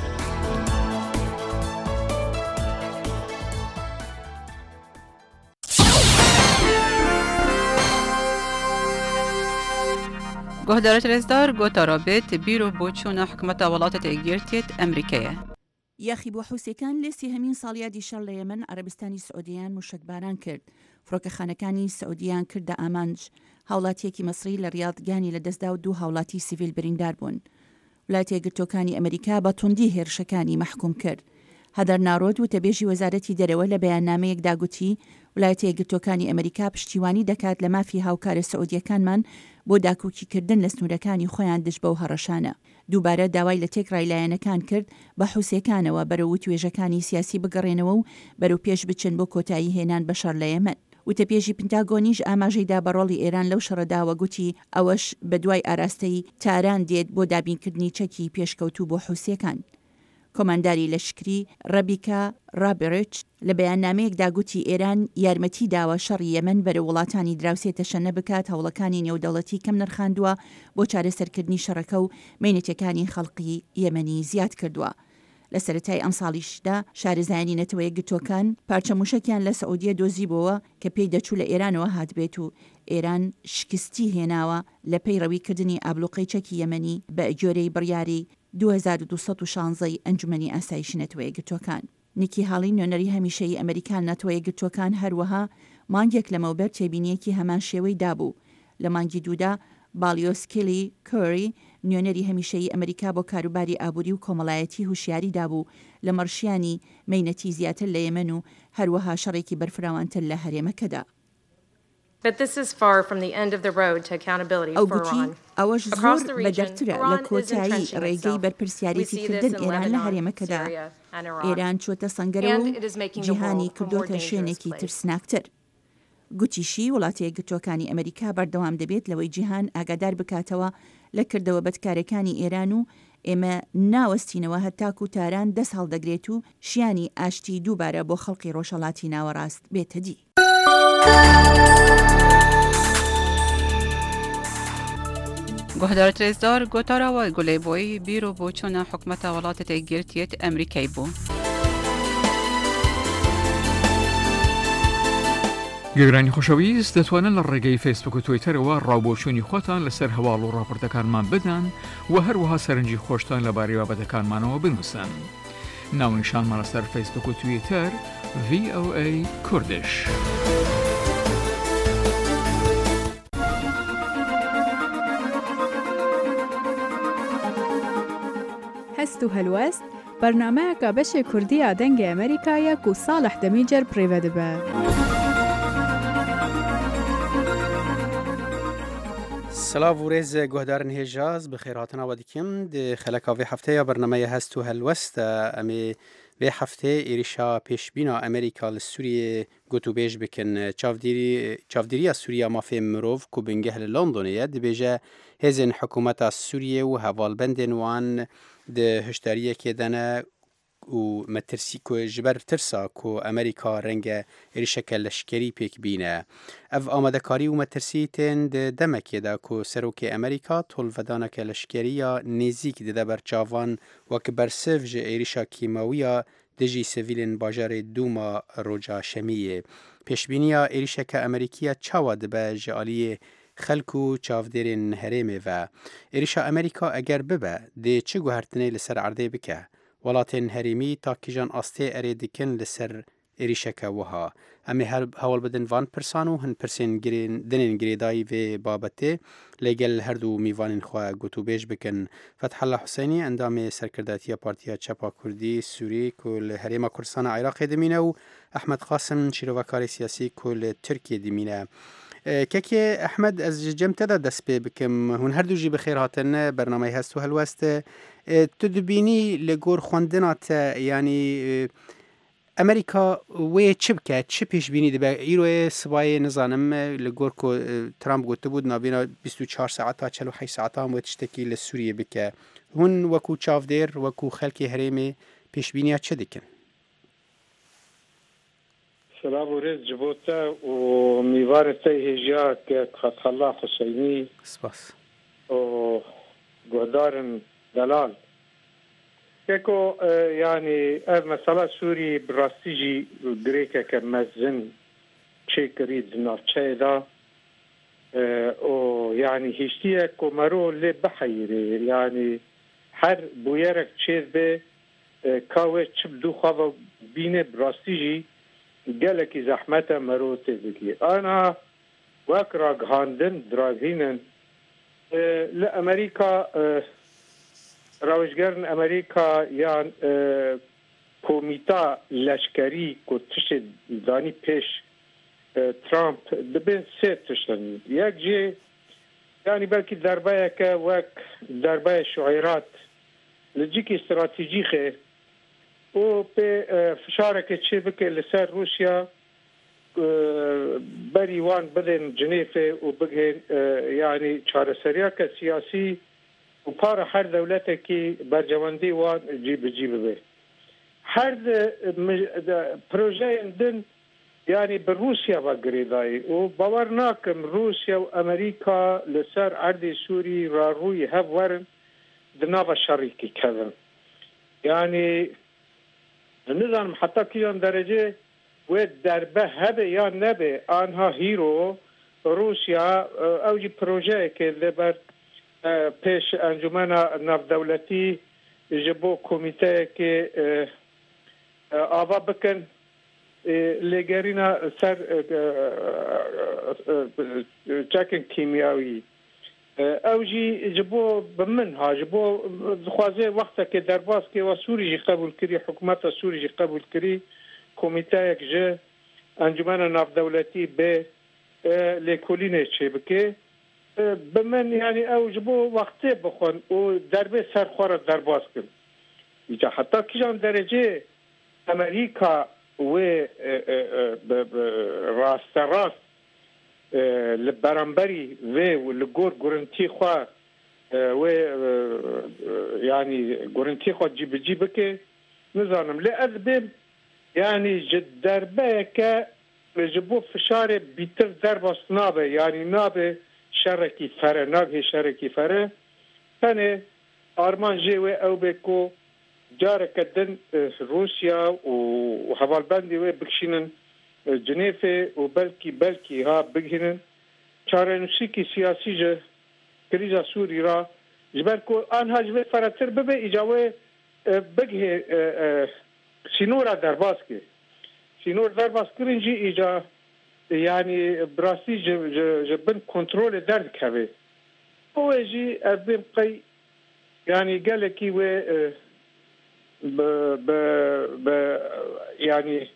گهدارت رزدار گوتا رابط بیرو بوچون حکومت ولات تگیرتیت امریکیه. یاخی بو حوسیکان لسی همین ساڵیا دیشەڵ لە یەمەن عەرەبستانی سعودیان موشکباران کرد. فڕۆکەخانەکانی سعودیان کردە ئامانج. هاوڵاتیەکی مەسری لە ڕیاضگانی لە دەستدا و 2 هاوڵاتی سیڤیل بریندار بوون. وڵایەتە یەکگرتووەکانی ئەمریکا بە توندی هێرشەکانی مەحکوم کرد. هەدەر نارۆد وتەبێژی وەزارەتی دەرەوە لە بەیاننامەیەکدا گوتی وڵایەتە یەکگرتووەکانی ئەمریکا پشتیوانی دەکات لە مافی هاوکارە سعودیەکانمان بۆ داکوکیکردن لە سنوورەکانی خۆیان دژ بەو هەڕەشانە. دووبارە داوای لە تێکڕای لایەنەکان کرد بە حوسێکانەوە بەرەو توێژەکانی سیاسی بگەڕێنەوە و بەرەو پێش بچن بۆ کۆتایی هێنان بەشەر لە یەمەن. وتەپێژی پنتاگۆنیش ئاماژەیدا بەڕۆڵی ئێران لەو شەڕەداوە گوتی ئەوەش بە دوای ئاراستەی تاران دێت بۆ دابینکردنی چەکی پێشکەوتوو بۆ حوسێکان. کۆمانداری لەشکری ڕەبیکا ڕابرچ لە بەیاننامەیەکدا گوتی ئێران یارمەتی داوە شەڕی یەمەن بەرە وڵاتانی دراوسێتە شەنە بکات هەوڵەکانی نێودەوڵەتی کەم نرخاندووە بۆ چارەسەرکردنی شەڕەکە و مێنەتەکانی خەڵقی یەمەنی زیاد کردووە. لە سەرەتای ئەم ساڵیشدا شارەزایانی نەتەوەیە گرتوەکان پارچە موشکیان لە سعودیە دۆزیبەوە کە پێی دەچوو لە ئێرانەوە هاتبێت و ئێران شکستی هێناوە لە پێی ڕەویکردنی ئابلوقەی چەکی یەمەنی بە جۆرەی بڕیاری 2216 ئەنجومەنی ئاسایشی نەتەوەیە گرتوەکان. نیکی هاڵی نوێنەری هەمیشەی ئەمریکان نەتەوەیە گرتوەکان هەروەها مانگێک لەمەوبەر تێبینیەکی هەمان شێوەی دابوو. لە مانگی دوودا بالیۆسکیلی کۆری نوێنەری هەمیشەی ئەمریکا بۆ کاروباری ئابووری و کۆمەڵایەتی هوشیاری دابوو لە مەڕشیانی مەینەتی زیاتر لە یەمەن و هەروەها شەڕێکی بەرفراوانتر لە هەرێمەکەدا. ئەو گوتی ئەوەش زۆر بەدەرترە لە کۆتایی ڕێگەی بەرپرسیارەتیکردن ئێران لە هەرێمەکەدا. ئێران چۆتە سەنگەرەوە و جیهانی کردوتە شوێنێکی ترسناکتر. گوتیشی وڵاتە یەکگرتووەکانی ئەمریکا بەردەوام دەبێت لەوەی جیهان ئاگادار بکاتەوە لە کردەوە بەدکارەکانی ئێران و ئێمە ناوەستینەوە هەتاکو و تاران دەست هەڵدەگرێت و شیانی ئاشتی دووبارە بۆ خەڵقی ڕۆژهەڵاتی ناوەڕاست بێتە دی. گۆهدارە رێزدار گۆتاراوە گولەیبۆی بیرۆ بۆ چۆنە حکومەتە وڵاتە یەکگرتوویەت ئەمریکای بوو. گەگرانی خۆشەویست دەتوانن لە ڕێگەی فیسبوک و تویتەرەوە ڕاوبۆچوونی خۆتان لەسەر هەواڵ و ڕاپۆرتەکانمان بدەن و هەروەها سەرنجی خۆشتان لەبارەی بابەتەکانمانەوە بنووسن. ناونیشانمان لەسەر فیسبوک و تویتەر VOA کوردش. هەست و هەلوەست بەرنامەیەکە بەشێ کوردیە دەنگی ئەمریکایە و ساڵح دەمیجەر پڕێوە دەبە. سلااو و ڕێز گۆهدارن هێژاز بخێرهاتنەوە دیکەم خەلەکاوێ هەفتەیە بەرنمەیە هەست و هەلوەستە ئەمێ وێ هەفتێ ئێریشا پێشبینا ئەمریکا لە سووریێ گوتوبێژ بکەن چاودێریە سووریا مافێ مرۆڤ کو بنگەه لە لۆندۆنەیە دەبێژە هێزن حکوومەتە سووریە و هەواڵبەندێن وان هشداریەکێدەنە و مەترسی کو جبەر ترسا کو ئەمریکا ڕەنگە عێریشەکە لەشکەری پێک بینە. ئەv ئامادەکاری و مەترسی تێن دەمەکێدا کو سەرۆکی ئەمریکا تۆڵڤەدانەکە لەشکەریە نێزیک دەدە بەرچاوان وەک بەرسڤ ژە عێریشا کیماویە دژی سڤیلên bajarê Dûma roja şemiyê. Pêşbîniya êrişeka Amerîkiya çawa dibe ji aliyê xelk û çavdêrên herêmê ve. Êrişa Amerîka eger bibe dê çi guhertinê li ser erdê bike? Welatên herêmî ta kîjan astê erê dikin li ser êrişeka wiha. Em ê hewl bidin van pirsan û hin pirsên dinên girêdayî vê babetê lêgel her du mîvanên xwe gotûbêj bikin. Fethullah Husseynî endamê serkirdatiya Partiya Çapa Kurdî Sûrî ku li Herêma Kurdistana Iraqê dimîne û Ehmed Qasim şîrovekarê siyasî ku li Tirkiye dimîne. Kekê Ehmed ez ji cem te de dest pê bikim hûn her du jî bi xêr hatin bernameyê hest û helwest tu dibînî li gor xwendina te yanî ئەمریکا وێ چ بکە چ پێشبینی دەبێ ئیرۆیە سبایە نزانم لە گۆر ترامپ گوتبوو نابێنە 24 ساعت تا 48 ساعتان وێت شتێکی لە سووریە بکە هون وەکو چاودێر وەکو خەلکی هەرێمێ پێشبینیە چ دەکەن؟ سلام و ڕێز جبۆتە و میوارەتە هێژیا کە فتحالله حوسەینی سپاس گۆدارن دەلال کێکۆ یعنی ئەv مەسەلا سووری بڕاستیژی درێکەکە مەزن چێکرید ناوچەیەدا یعنی هیچتیە کۆمەرۆ لێ بحەیرێ یعنی هەر بویەرێک چێر بێ کاوێ چ دووخواوە بینێ بڕاستیژی gelekî zehmete merû tê dikî. Ana wek ragihandin dravînin li Amerîka rawişgerin Amerîka yan komîta leşkerî ku tişê danî pêş Trump dibin sê tiştin. Yek jî yanî belkî derbeyeke wek derbeye şuayrat li cikî stratejîxê û pê fişarekê çê bike li ser Rûsya berî wan bidên Cinêfê û bigên yanî çareseriyeke siyasî û para her dewletekî bercewendî wan cî bi cî bibe. هر پروژه دن يعني بروسيا وقريداي وباورناكم روسيا وامريكا لسر عرض سوري راروي هفورن دنابا شريكي كذا يعني النظام حتى كيان درجه ودربه هبه یا نبه آنها هیرو روسيا اوجي بروژه که لبر پیش انجمن نافدولتی جبو کمیته که آوا بکن لگرینا سر چکن کیمیاوی اوجی جبو بمنها جبو خوازه وقتا که درباس که و سوری جی قبول کری حکومت سوری جی قبول کری کمیته یک جه انجمن نافدولتی به لیکولینه چه بکه بمن يعني او جبو وقته بخون و دربه سرخوار درباس کن ایجا حتی کجان درجه امریکا و راست لبرانبري و لگور گورنتی خواه و يعني گورنتی خواه جيب که نظانم لأذبه يعني جد دربه که جبو فشار بیتر درباس نابه يعني نابه شرکی فره نابه شرکی فره تنه آرمان جیوه او بکو جاره کدن روسيا و حوالبندی و بکشینن جنیفه و بلکی ها بگهنن چارنوسی کی سیاسی جه کریزا سوری را جبر کو آنها جبه فراتر ببه ایجاوه بگه سینورا درباز که سینور درباز کرنجی ایجا يعني براسي جبن كنترول درد كبه هو يجي أبين قي يعني قال لك و ب يعني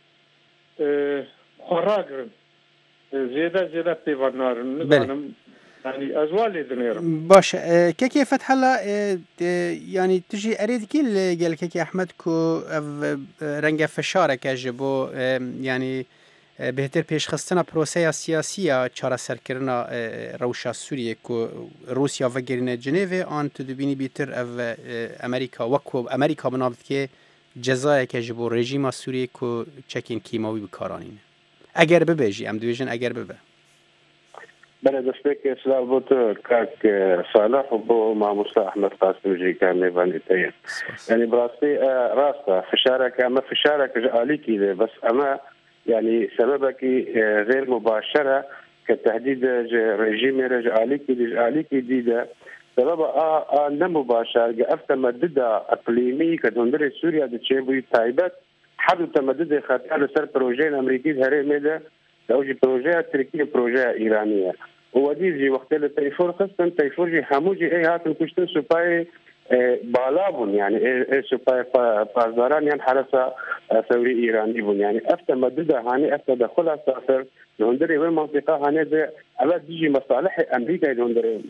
خراجر زيادة بيفنار نظام يعني أزوال دنيرم باش كيف فتح الله يعني تجي أريد كل قال لك أحمد كو رنگ فشارة كجبو يعني بهتر پیشخستنا پروسه سیاسی چاره سرکرنا روشا سوریه که روسیا و گرینه جنیو آن تو دبینی بیتر او امریکا وکو امریکا بنابد که جزایه که جبو رژیم سوریه که چکین کیماوی بکارانینه اگر ببیجی ام دویژن اگر ببه بله دستك سلام بوت كاك صالح وبو مع مصطفى احمد قاسم جي كان نيفان ايتين يعني براسي راسه فشارك اما فشارك جاليكي بس اما يعني سببك غير مباشرة كتهديد رجيم رجاليكي ديدا سببها نمباشر جاء تمدد اقليمي كدندر سوريا دتشيبوي تايبت حدو تمدد خطر سر بروجين امريكي هري ميدا اوجي بروجي تركي بروجي ايرانيه ودي وقت التليفون خصن تليفون حموجي اي هاتن كشتن سوباي بالابون يعني اي سوباي بازاران يعني حرسه ثوري ايراني بون يعني افتى مدده هاني افتى دخلها سافر هندري وين منطقه هاني على تيجي مصالح امريكا هندري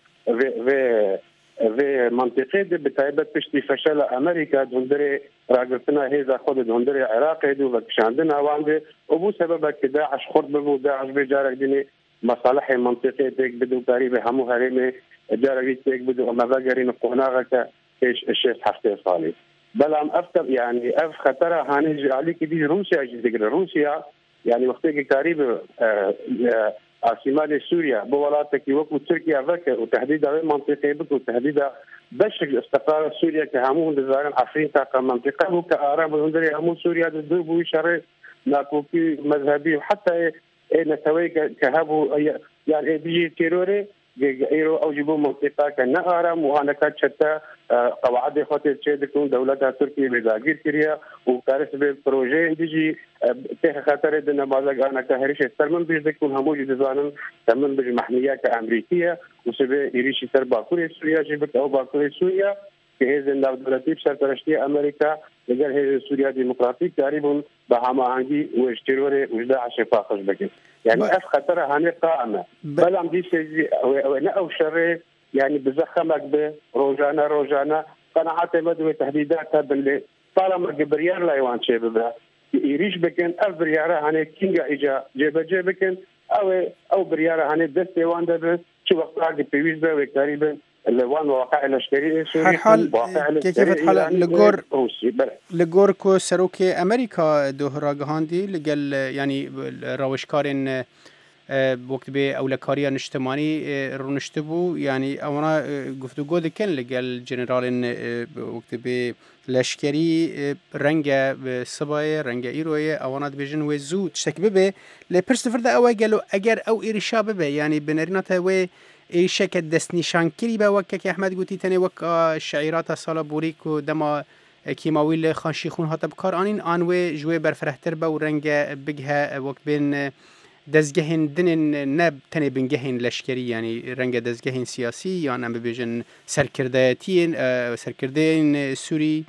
في منطقه بتايبه تشتي فشل امريكا هندري راقتنا هذا خد هندري العراق دو بكش عندنا وعنده ابو سبب داعش خرب بو داعش بجارك ديني مصالح منطقه تك بدو قريبه همو هرمي جارك تك بدو ما بقرين قناغك ايش الشيخ حفتي صالح بلام افتر يعني اف خطر هاني عليك دي روسيا يعني وقتك قريب عاصمه سوريا بولاتك وكو تركيا فك وتحديد منطقه بك وتحديد بشكل استقرار سوريا كهمون دزارن افريقيا كمنطقه وكعرب هندري همون سوريا الدوب وشر ناكوكي مذهبي وحتى نتوي كهبو يعني بيجي تيروري ايرو او جيبو منطقه كنا ارم وهنا كتشتا قواعد خاطر تشدكون دوله تركيا بزاغير كريا وكارس بروجي ديجي ته خاطر دنا بازك انا كهريش ترمن بيزكون هموجي دزانن تمن بالمحميه كامريكيه وسبه يريش تر باكوري سوريا جيبت او باكوري سوريا كهز الدولتي سرپرستی امریکا اگر هي سوريا ديمقراطيك تقريبا بهما عندي واشتروري وجدا عشفا خش بك يعني اف خطر هاني قائمه بل عم دي شيء او شر يعني بزخمك بروجانا قناعات مدوي تهديداتها باللي طالما جبريار لا يوان شيء بها يريش بكن اف برياره هاني كينجا اجا جيبكن او برياره هاني دست يوان ده شو وقت عقد بيويز به تقريبا وان مواقع لشکری سوری هر حال كيف حال لغور كو سروك امريكا دوهراگهاندي لقل يعني روشكارين وقت به اولکاری اجتماعی رونشتبو يعني اونا گفتگو دکن لقل جنرالين وقت به لشکری رنگ سبای رنگ ایروی اونا دبیجن و زو تشتكي به لپرس فرد او قالوا اگر او ایرشا به يعني بنريناته و ایشک دست نشان کری با وقت که احمد گوتی تنه وقت شعیرات سال بوریک و دما کیماویل خانشی خون هات بکار آنین آنوی جوی برفرهتر با و رنگ بگه وقت بین دزگهن دنن نب تنه بنگهن لشکری یعنی رنگ دزگهن سیاسی یا نم ببیجن سرکردین سوری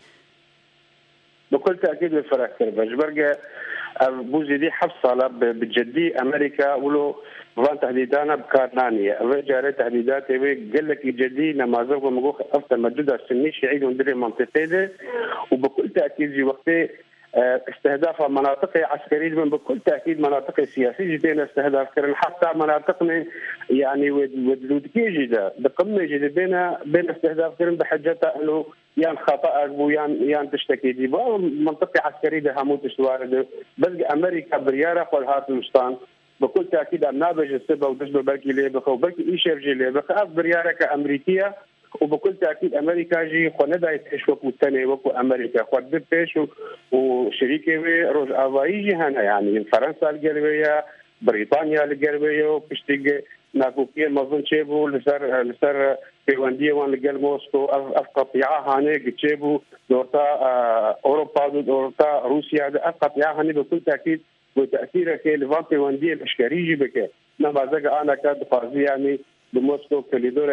بكل تأكيد الفرهتر بجبرجة بوزي دي حفصة بجدي أمريكا ولو فان تهديدانا بكارنانية رجع تهديدات قال لك جدي نماذج ومجوخ أفضل مجدود السني شعيد وندري منطقة ده وبكل تأكيد في وقت استهداف مناطق عسكرية من بكل تأكيد مناطق سياسية جدا استهداف كرن حتى مناطقنا يعني ودلودكي جدا بقمة جدا بين استهداف كرن بحجة أنه يان خطأ ويان تشتكي دي منطقة عسكرية ده هموت شوارد بس أمريكا بريارة قول هات المستان بكل تأكيد النابج السبب ودجل بركي ليبخ وبركي إيشيف جي ليبخ أف بريارة كأمريكية وبكل تأكيد أمريكا جي خوندا يتحش وكو تاني وكو أمريكا خود بيش وشريكي روج آفايجي هنا يعني فرنسا الجلوية بريطانيا الجلوية وبشتيج ناكوكية مظن شيبو لسر بيواندية وان لقل موسكو أفقطيعة هاني قتشيبو دورتا أوروبا دورتا روسيا أفقطيعة هاني بكل تأكيد وتأثيره كلفان بيواندية الأشكاريجي بك نما زقا أنا كاد فازي يعني بموسكو كليدورة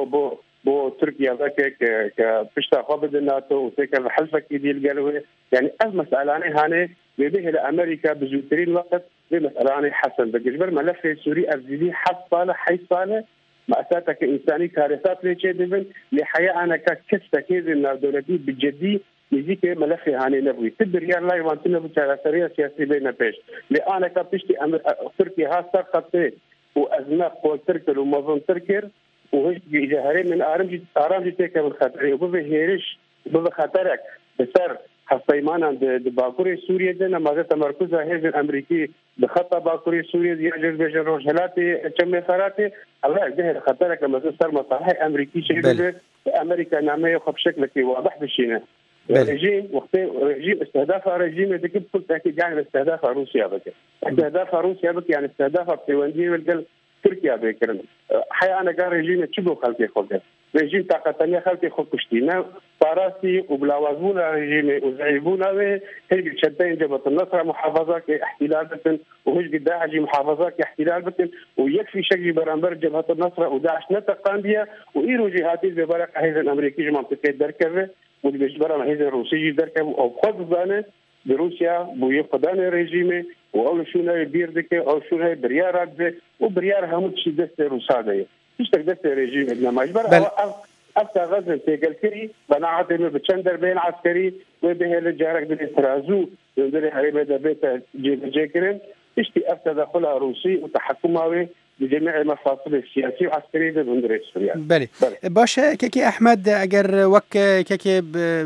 بو تركيا ذاك كبشتا خابد الناتو وسيكا الحلفة كيدي القلوة يعني مسألة هاني بيبيه لأمريكا بزوترين وقت بمسألة حسن بجبر ملف سوري أفزيدي حد صالح حي صالح مأساتها كإنساني كارثات ليشي دفن لحياة أنا ككستا كيزي من دولتي بجدي يجيك ملف هاني نبوي تدري الله يوانتنا بتاثيرية سياسية بين بيش لأنا كبشتي تركيا ها سقطت وأزمات قول تركر ومظن تركر وهيش جهري من آرامجي تيكا بالخطري وبهيرش بخطرك بسر حصيمان عند باكوري سوريا دنا ما تمركز هذا الامريكي بخطه باكوري سوريا يجري بجروج هلاتي كم فراتي الله يجهل خطرك لما صار مصالح امريكي شيء امريكا نعمه بشكل واضح بالشيء رجيم وقت رجيم استهداف رجيم ذيك بكل تاكيد يعني استهداف روسيا بك استهداف روسيا بك يعني استهداف بيواندي والقل تركيا بكرن حي انا قال رجيم تشبو خلقي خلقي رژیم طاقتانه خلق خود کشتینه فارسی و بلاوازبون رژیم و ضعیفونه و هیچ شدة جبهة النصر محافظة كاحتلال بتن وهيج داعش محافظة كاحتلال بتن ويكفي شكل برامبر جبهة النصر وداعش نتقان بها وإيرو جهاتي ببرق هذا الأمريكي منطقة دركبه وبيجبر هذا الروسي دركبه أو خد زانه بروسيا بيفقدان الرجيم وأول شو ناي بيردك أو شو ناي بريارات به وبريار هموت شيء دست روسادية مش تقدر الرجيم إنما يجبر أفتى غزة تيجلكري بناعته بتشندر بين عسكري وبه الجارك بالإسرازو يندري هريبة بيت جيكرين تشتي أفتى دخلها روسي وتحكمها بجميع المفاصل السياسية والعسكرية بندري سوريا. بله. باشه كي أحمد أجر وك كي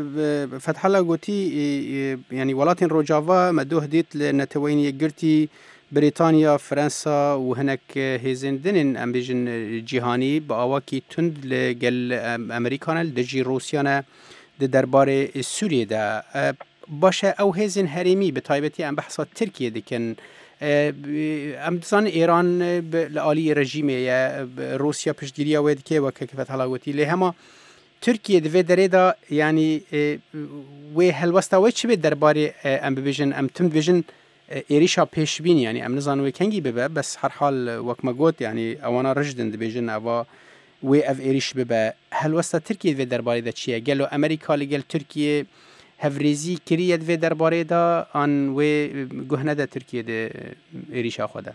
فتح الله قوتي يعني ولاتين روجافا مدوه ديت لنتوين يجرتي بريطانيا فرنسا وهناك هيزن دنن أمبيجن جهاني بأواكي تند لجل أمريكانا لدجي روسيانا دربار سوريا دا باشه أو هيزن هرمي بطيبتي أم بحثات تركيا دكن أم دزان إيران لآلي رجيمي يا روسيا بشجيريا ويدكي وكيف هلاوتي لهما تركيا دفي دريدا يعني وهالوستا ويتش بدربار أم بيجن أم تم بيجن إيريشا بيشبين يعني أم نزان ويكنجي ببا بس هر حال وك ما قلت يعني أوانا رجدن دبيجن أوا وي أف إيريش ببا هل وسط تركيا في درباري دا تشيا قالوا أمريكا لقال تركيا هفريزي كريا في درباري دا أن وي جهنة دا تركيا دا إيريشا خدا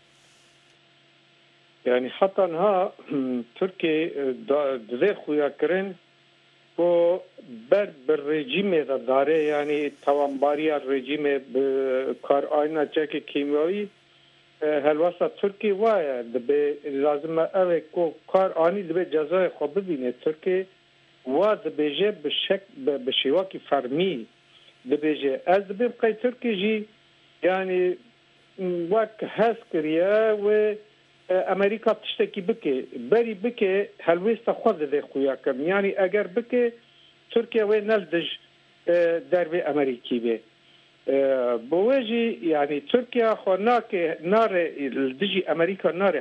يعني حتى انها تركيا دزي خويا كرن و بر بالرژیم داره یعنی توانباری از رژیم به کار آینه چک کیمیایی هلوسا ترکی وایه دبی لازم اوه کو کار آنی دبی جزای خواب ببینه ترکی و دبیجه به شیواکی فرمی دبیجه از دبی بقای ترکی جی یعنی وک هست کریه و امریکا تشتکی بکه بری بکه هلویستا خود ده خویا کم یعنی اگر بکه ترکیه و نلدج درب امریکی به بوجي يعني تركيا خناك نار الدجي امريكا نار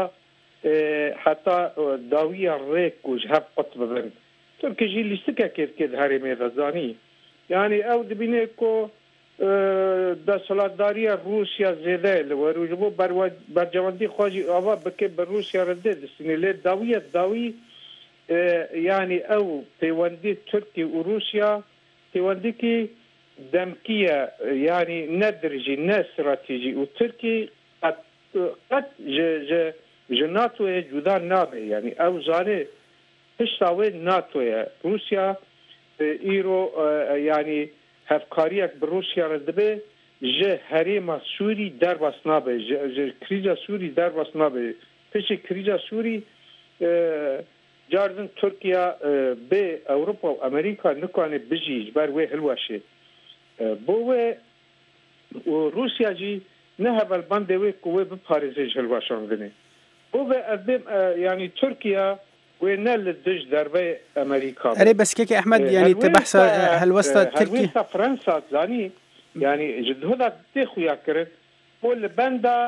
حتى داويه الريك وجهب قطب بن تركيا جي اللي سكا كيف هاري ميزاني يعني او دبينيكو دا سولاداريا روسيا زيده وروجبو برجواندي خوجي اوا بكي بروسيا رد السنه داوي يعني او تيواندي تركي وروسيا تيوانديكي دمكية يعني ندرجي نا استراتيجي وتركي قد ناتو جدا نابي يعني او زاني تشتاوي ناتو روسيا ايرو يعني هفكاريك بروسيا ردبي جه هريما سوري درباس نابي جه كريزا سوري درباس نابي تشي كريزا سوري جاردن تركيا بي اوروبا وامريكا نكواني بجي جبار وي هلواشي بوه روسيا جي نهب البندوي كوي بباريزيج هلواشاندني بوه أدم يعني تركيا وينال الدج دربي أمريكا أري بس كيكي أحمد يعني تبحث هلوستا تركيا هلوستا فرنسا زاني يعني جد هذا تخو يكرت كل بندا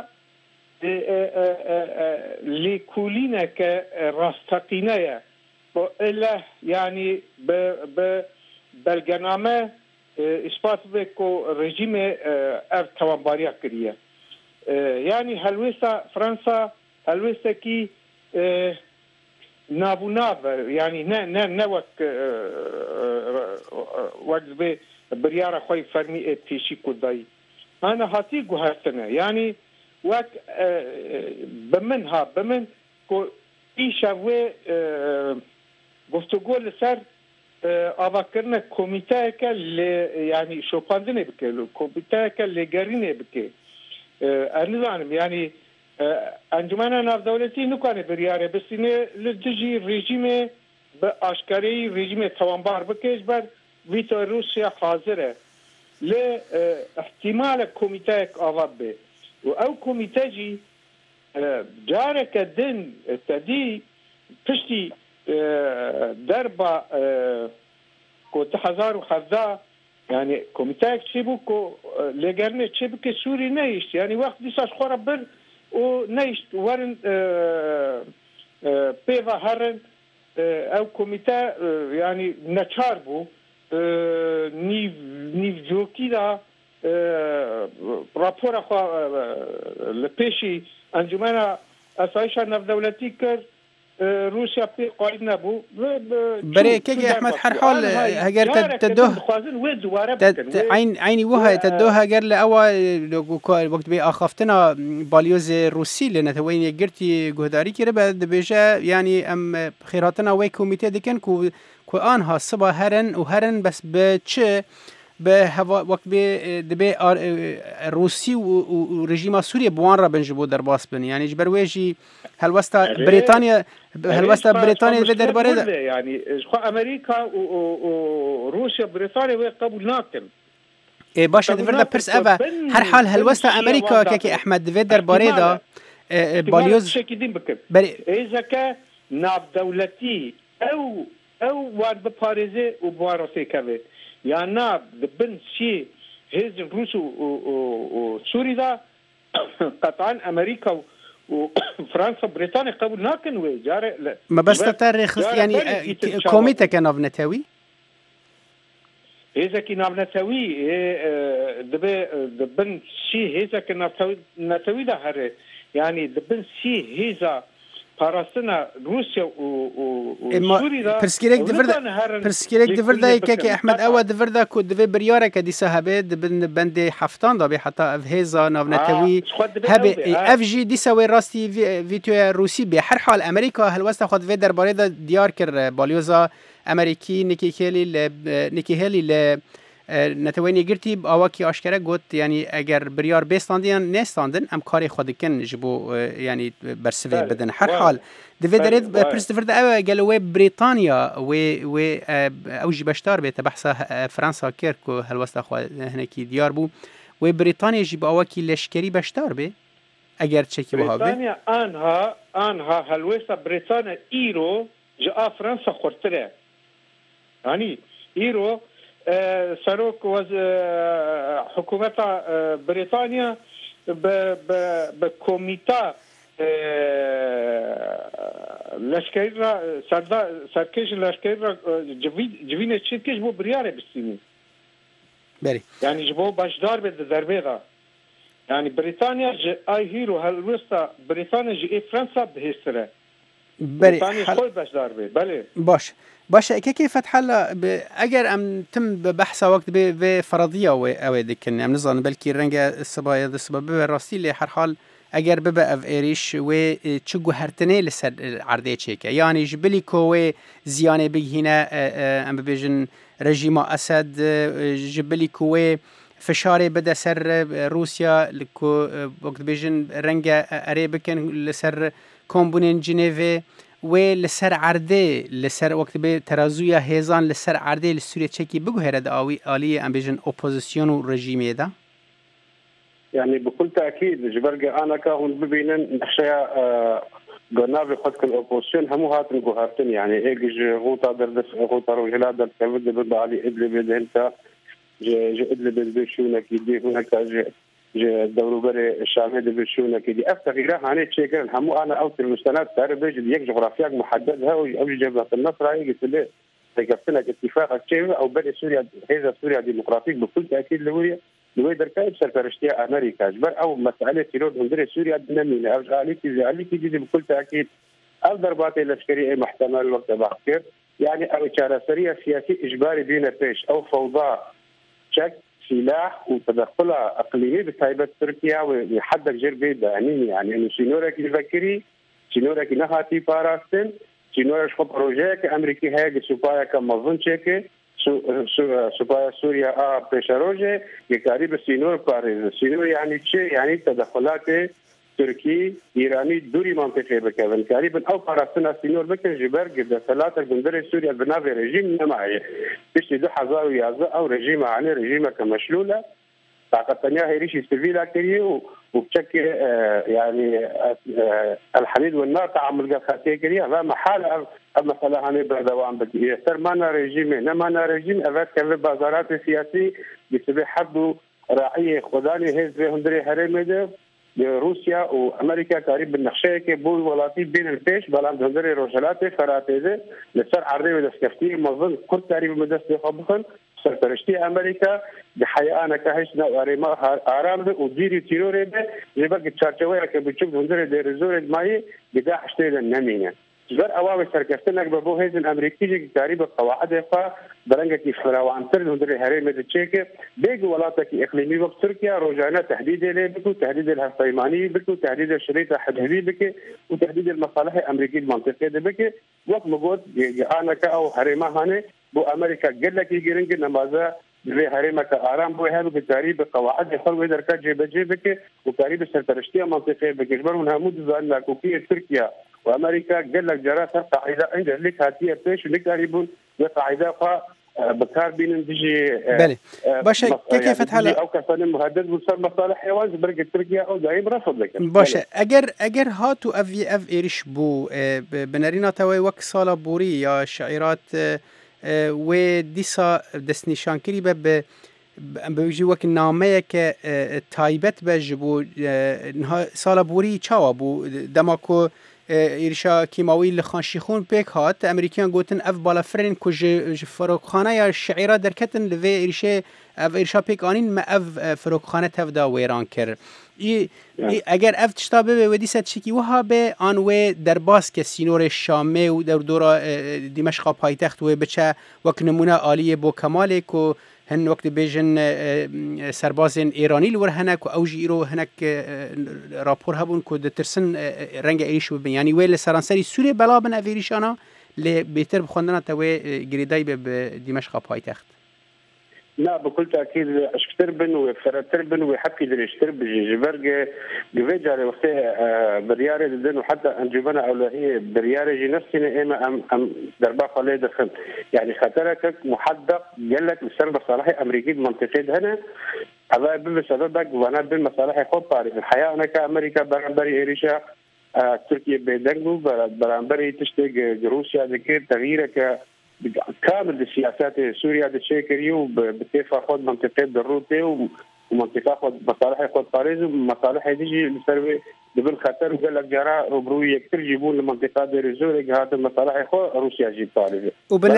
لكولينا كراستقينية إلا يعني بالجنامة إثبات بكو رژیم توانباریا کریه یعنی هلوستا فرانسا هلوستا کی نابوناب یعنی نه وقت به بریار خوی فرمی پیشی کدایی انا هاتی گوهرتنه یعنی وقت بمن کو ایشاوه گفتگو لسر آواکرنا کمیته که یعنی شوپاندنه بکه کمیته که لگرینه بکه انزانم یعنی انجمن ناف دولتی نکنه بریاره بسینه لدجی رژیم به آشکاری رژیم توانبار بکه بر ویتو روسیا حاضره ل احتمال کمیته که آواب به و او کمیته جی جاره که دن تدی پشتی دربا کو 2017 يعني كوميتاك تشيبوكو لجرنة تشيبك سوري نيشت يعني وقت ديساش خرابر و نيشت ورن بيفا هرن او كوميتا يعني نشاربو نيف جوكي دا رابور اخوا لبيشي انجمانا اسايشا نف دولتي كر روسيا في قائد نبو بري كيكي احمد حرحال هجر تدوه عيني وها تدوه هجر لاوا وقت بي اخفتنا باليوز روسي لنا توين جرتي جهداري كده بعد بيجا يعني ام خيراتنا وي كوميتي دكن كو انها صبا هرن وهرن بس بتش بهوا وقت دبي روسي ورجيم سوريا بوان را بنجبو درباس بن يعني جبرويجي هلوستا بريطانيا في درباره يعني امريكا وروسيا بريطانيا وقبول ناكم اي باشا دفردا برس افا هر حال هلوستا امريكا كيكي احمد في درباره دا باليوز اذا كان ناب دولتي او وان بباريزي وبوارسي كبه يعني ناب دبن شيء هز الروس وسوري دا قطعا امريكا وفرنسا بريطانيا قبل ناكن وجاره ما بس تاريخ يعني كوميتا كان نتاوي اذا كنا نتاوي دبن شيء هذا كنا نتاوي ده هره يعني دبن شيء هذا بارسنا روسيا وسوريا برسكيريك دفردا كي احمد اوا دفردا كو دفي برياره كدي صاحبه بند حفتان دا حتى افهيزا نافنتوي هبي اف جي دي سوي راستي فيتو روسي بحر حال امريكا هل خد في درباره ديار كر باليوزا امريكي نيكي هيلي نتوانی گرتی آواکی آشکره گوت یعنی اگر بریار بیستاندیان نستاندن ام کاری خود کن جبو یعنی برسوی بدن هر حال دوی دارید پرستفرد او گلوی بریتانیا و اوجی بشتار بیت بحث فرانسا کرد که هلوست اخواه هنکی دیار بو و بریتانیا جی با آواکی لشکری بشتار بی اگر چکی بها بی بریتانیا آنها هلوست بریتانیا ایرو جا فرانسا خورتره يعني إيرو سروك حكومة بريطانيا بكوميتا لشكرا سركيش لشكرا جوين تشيكيش بو بريارة بالسيني بري يعني جبو باش ضربة ضربة يعني بريطانيا اي هيرو هالوسطى بريطانيا جي فرنسا بهستره بريطانيا خوي باش ضربة بله باشه كيف فتح الله اگر ام تم بحث وقت بفرضيه او دكن ام نظن بلكي رنگه السبايا السبب راستي لي هر حال اگر ببا اف ايريش و تشغو هرتنه لسر عرضه تشيكه يعني جبلي كو زيانه بهنا ام بيجن رژیم اسد جبلي كو فشار بدا سر روسيا لكو وقت بيجن رنگه اري بكن لسر كومبونين جنيف و لسر عرده لسر وقت به ترازویا هزان لسر عرده لسوریه چکی بگو هرد آلی ام بیجن اپوزیسیون و رژیمه ده يعني بكل تأكيد جبرجة أنا كهون ببينن نحشيا قنابي خد كل أوبوزيسيون همو هاتن قهرتن يعني إيج غوطة دردس غوطة رجلا درد كبد بدأ علي إدلي بدهنتا إدلي بدبشونا كيدي هناك دورو بري الشامل دبشونا كيدي أفتغيرها هاني تشيكرن همو أنا أوصل المستند تعرف بيجي يك جغرافيا محددها أو جبهة النصر هاي قلت له تكفلنا اتفاق تشيل أو بدأ سوريا هذا سوريا ديمقراطية بكل تأكيد لوية دركايب سرپرشتيا أمريكا جبر أو مسألة تيرور هندري سوريا دنمينة أو عليكي دي بكل تأكيد أو ضربات العسكرية محتمل وقت باكر يعني أو إشارة سرية سياسي إجباري بين بيش أو فوضى شك سلاح وتدخلها اقليمي بتايبه تركيا ويحدد جربي دانيني يعني انه سينورك يفكري سينورك نهاتي باراستن سينورك خو بروجيك امريكي هاج سوبايا كمظن تشيكي سوبايا سوريا بيشاروجي يقارب سينور باريز سينور يعني شيء يعني تدخلات تركي ايراني دوري منطقه بكون قريبا او باراستن سينور بكن جبر قد ثلاثه بندر سوريا بنافي رجيم معي بيش دو حزار يازا او رجيم على رجيم كمشلوله طاقه ثانيه هي ريشي سيفيلا كريو وبشكل يعني الحديد والنار تعامل قخاتيه كريا ما محال المساله هاني بردوام بكي يستر مانا رجيم نمانا رجيم افات كذا بازارات سياسي بسبب حد راعيه خداني هز هندري هرمده روسيا وامريكا قريب بالنقشه كي بول ولاتي بين البيش بلان هندري روجلات فراتيزه لسر عرضي ودسكفتي مظن كل تقريبا مدرسه خبخن سرپرشتي امريكا بحيانا كهشنا اريما ارام وديري تيروري جبك تشارچوي كي بتشوف هندري ديرزور الماي بدا حشتي النمينه جبر اوامر سركفتنك ببو هيزن امريكي تقريبا قواعد برنگتي فراوان تر هندري هرم تشيك بيج ولاتك اقليمي وقت تركيا روجانا تهديد له بكو تهديد الهستيماني بكو تهديد الشريطه الحدودي بك وتهديد المصالح الامريكيه المنطقيه بك وقت موجود انا كاو هرمه هاني بو امريكا قال لك يجرنج نمازا في هرمك ارام بو هذا بالتقريب قواعد خلو دركا جيبك وتقريب السرپرشتيه منطقيه بك جبر من همود زان كوكيه تركيا وامريكا قال لك جراسه قاعده عند لك هاتيه بيش لك قريبون قاعده بكار بين تجي بله باشه كيف فتح او كفن مهدد وصار مصالح حيوان برق تركيا او دايم رفض لك باشه اگر هاتو اف ايرش بو بنرينا توي وك سالا بوري يا شعيرات و ديسا دسنيشان كري به بيجي وك نامه ك تايبت بجبو سالا بوري چاوا بو دماكو ایرشا کیماوی لخانشیخون پیک هات امریکیان گوتن اف بالا فرین کج فروخانه یا شعیره درکتن لوی ایرشا پیک آنین ما اف فروخانه تفدا ویران کر اگر اف تشتا به ودی ست شکی وها به آن و در باس که سینور شامه و در دورا دمشق پایتخت و بچه وک نمونه عالیه بو کماله کو هن وقت بیجن سربازین ایرانی لور هنک و اوجی ایرو هنک راپور هبون که دترسن رنگ ایریش ببین یعنی ویل سرانسری سوری بلا بن اویریشانا لی بهتر بخوندن تا وی گریدای به دمشق پایتخت لا بكل تاكيد اشتربن وفرتربن وحكي دريشترب جبرج جفيجاري وقت برياري دن وحتى انجبنا اولهيه برياري جي نفسنا اما ام دربا خلي دخل يعني خطرك محدق قال لك بسبب مصالح امريكيه منطقيه هنا هذا بسببك وانا بالمصالح خود طارق الحياه انا كامريكا برامبري اريشا تركيا بيدنجو برامبري تشتغل روسيا ذكر تغييرك كامل السياسات سوريا دشيكري وبتفا خود منطقه دروتي ومنطقه خود مصالح خود باريس ومصالح ديجي بسبب دبل خطر وقال لك جرى روبروي يكثر يجيبون المنطقه ديرزوري هذا المصالح خو روسيا جيب باريس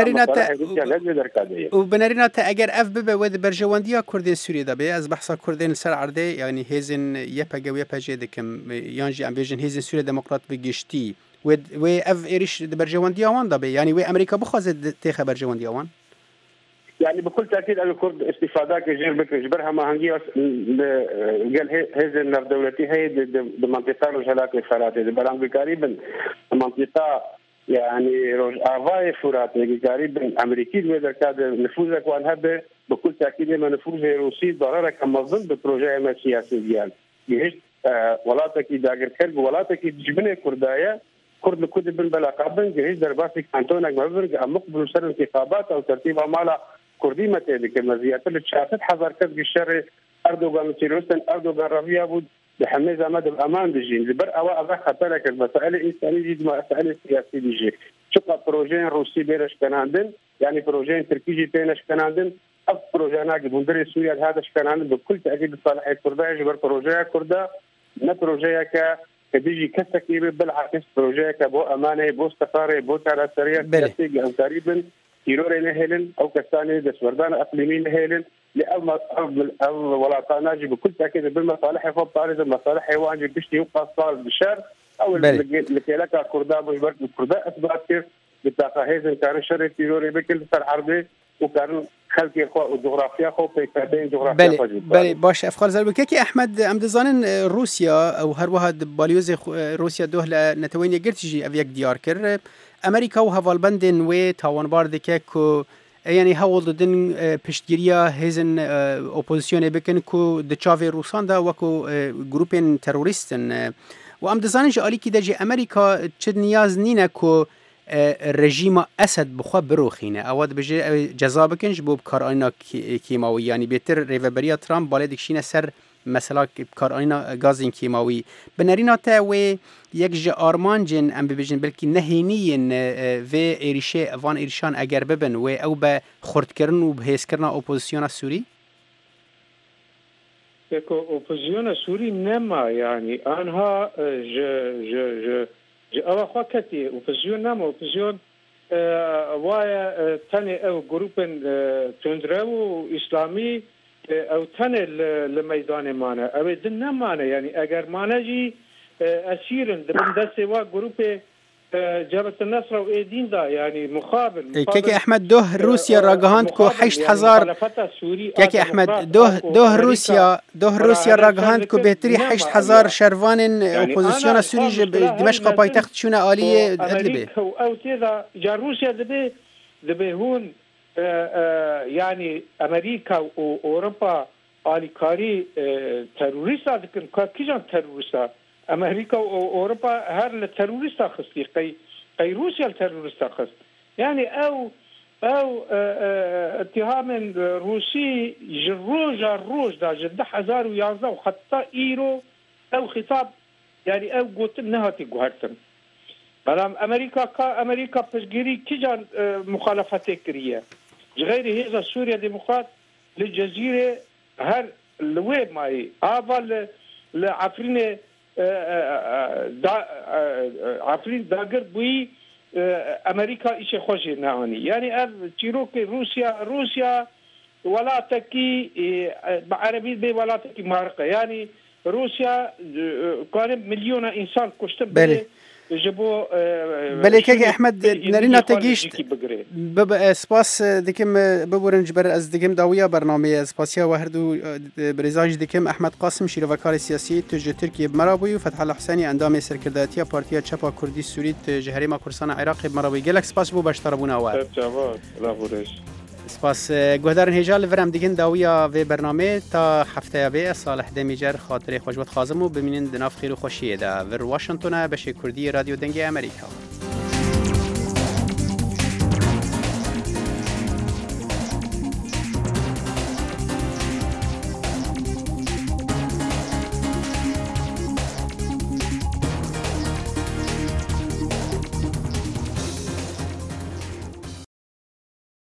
وبنرينا اگر اف بب ود برجوانديا كردين سوريا دبي از بحث كردين سر عرضه يعني هيزن يپگو يپجه دكم يانجي ام بيجن هيزن سوريا ديمقراط بگشتي و اف ايرش برجوانديا وان دبي يعني و امريكا بخوازد تخ برجوانديا وان يعني بكل تاكيد الكرد استفاده كجير بكجبرها ما هنجي قال هذه النف دولتي هي بمنطقه رجالات الفرات برام قريبا منطقه يعني افاي فرات قريبا امريكي وذا كاد نفوذك وانها بكل تاكيد ما نفوذ روسي ضررك اما ضمن بروجي ما سياسي ديال جهش ولاتك داغر كرب ولاتك جبنه كردايه كرد كود بن بلاقابن جهش درباسك انتونك مبرق مقبل سر انتخابات او ترتيب اعمال كردي متى ذيك المزيات اللي شافت حذر كذب الشر اردوغان تيروسن اردوغان ربيع بود بحميز امد الامان دجين لبر او ابا خطرك المسائل الانسانيه دي مسائل سياسيه دي شقه بروجين روسي بيرش كناندن يعني بروجين تركيجي بينش كناندن اف بروجانا بندري سوريا هذا كناندن بكل تاكيد صالح الكرداء جبر بروجيا كردا نا بروجيا كديجي كسكي بالعكس بروجيا بو امانه بو استقرار بو تراسريه سياسيه تقريبا تيرور نهلن او كستاني دسوردان اقليمي نهلن لأول ولاطانا جي بكل تاكيد بالمصالح فوق طارز المصالح حيوان جي بشتي يبقى صار بالشر او لكيلكا كردا بجبر الكردا اثبات كيف بتاقا هيزن كان شر تيروري بكل سر عرضي وكان خلقي خو وجغرافيا خو بيكادين جغرافيا خو بله باش افخار زلبكي احمد ام دزانن روسيا او هر واحد باليوز روسيا دوه نتوين يگرتجي افيك ديار كر امريكا و هوالبندن و تاوانبار دکه کو یعنی هول ددن پشتگیریا هزن اپوزیسیون بکن کو د چاوی روسان دا وکو گروپن تروریستن و ام دزانن جالی کی دجی امریکا چد نیاز نینه کو رژیم اسد بخوا بروخینه اواد بجه جزا بکنج بو کارآینا کیماوی یعنی بهتر ریوبریا ترامپ بالا دکشینه سر مثلا کارآینا گازین کیماوی بنرینا تا و یک ج آرمانجن ام ببیجن بلکی نهینین و ایریشه وان ایریشان اگر ببن و او به خرد کردن و بهیس کردن اپوزیسیون سوری یک اپوزیسیون سوری نما یعنی آنها ج اوا خاطی اپوزیسیون نما اپوزیسیون وای تنی او گروپن تندرو اسلامی او تنه لميدان مانا او دن مانا يعني اگر مانا جي اسيرن دبن دسي وا جروب جبهة النصر و ايدين دا يعني مقابل كيكي احمد دوه روسيا راغهاند كو 8000 كيكي احمد دوه روسيا راغهاند كو بهتري 8000 شروان اوبوزيسيون سوري دمشق بايتخت شونه آليه ادلبي او تيدا جا روسيا دبي هون يعني امريكا واوروبا اليكاري تروریستا دکن کیجان تروریستا امريكا واوروبا هر التروریستا خستي قي روسيا التروریستا خست يعني او اتهام روسي جروج دا جد 1011 وخطا ايرو او خطاب يعني او قلت نهاتي قهرتن بلام امريكا بشجيري كيجان مخالفات كريه غير هذا سوريا ديمقراط للجزيره هر الويب ماي افا لعفرين عفرين داغر بوي امريكا ايش خوشي ناوني يعني اف تشيروكي روسيا ولا تكي بعربي بي ولا تكي مارقه يعني روسيا قريب مليون انسان كشتب جبو بله که احمد نرینا تگیشت سپاس دکم ببورن جبر از دکم داویا برنامه سپاسیا و هر دو برزاج دکم احمد قاسم شیروکار سیاسی تج ترکیه مرابوی و فتح الله حسینی اندام سرکرداتی پارتیا چپا کردی سوری جهرما کردستان عراق مرابوی گلک سپاس بو باشتربونا و سپاس گهدارن هجال ورم دیگن داویا و برنامه تا هفته به صالح دمیجر خاطر خوشبخت خازم و ببینین دناف خیر و خوشیه ده ور واشنگتن بشه کردی رادیو دنگ امریکا.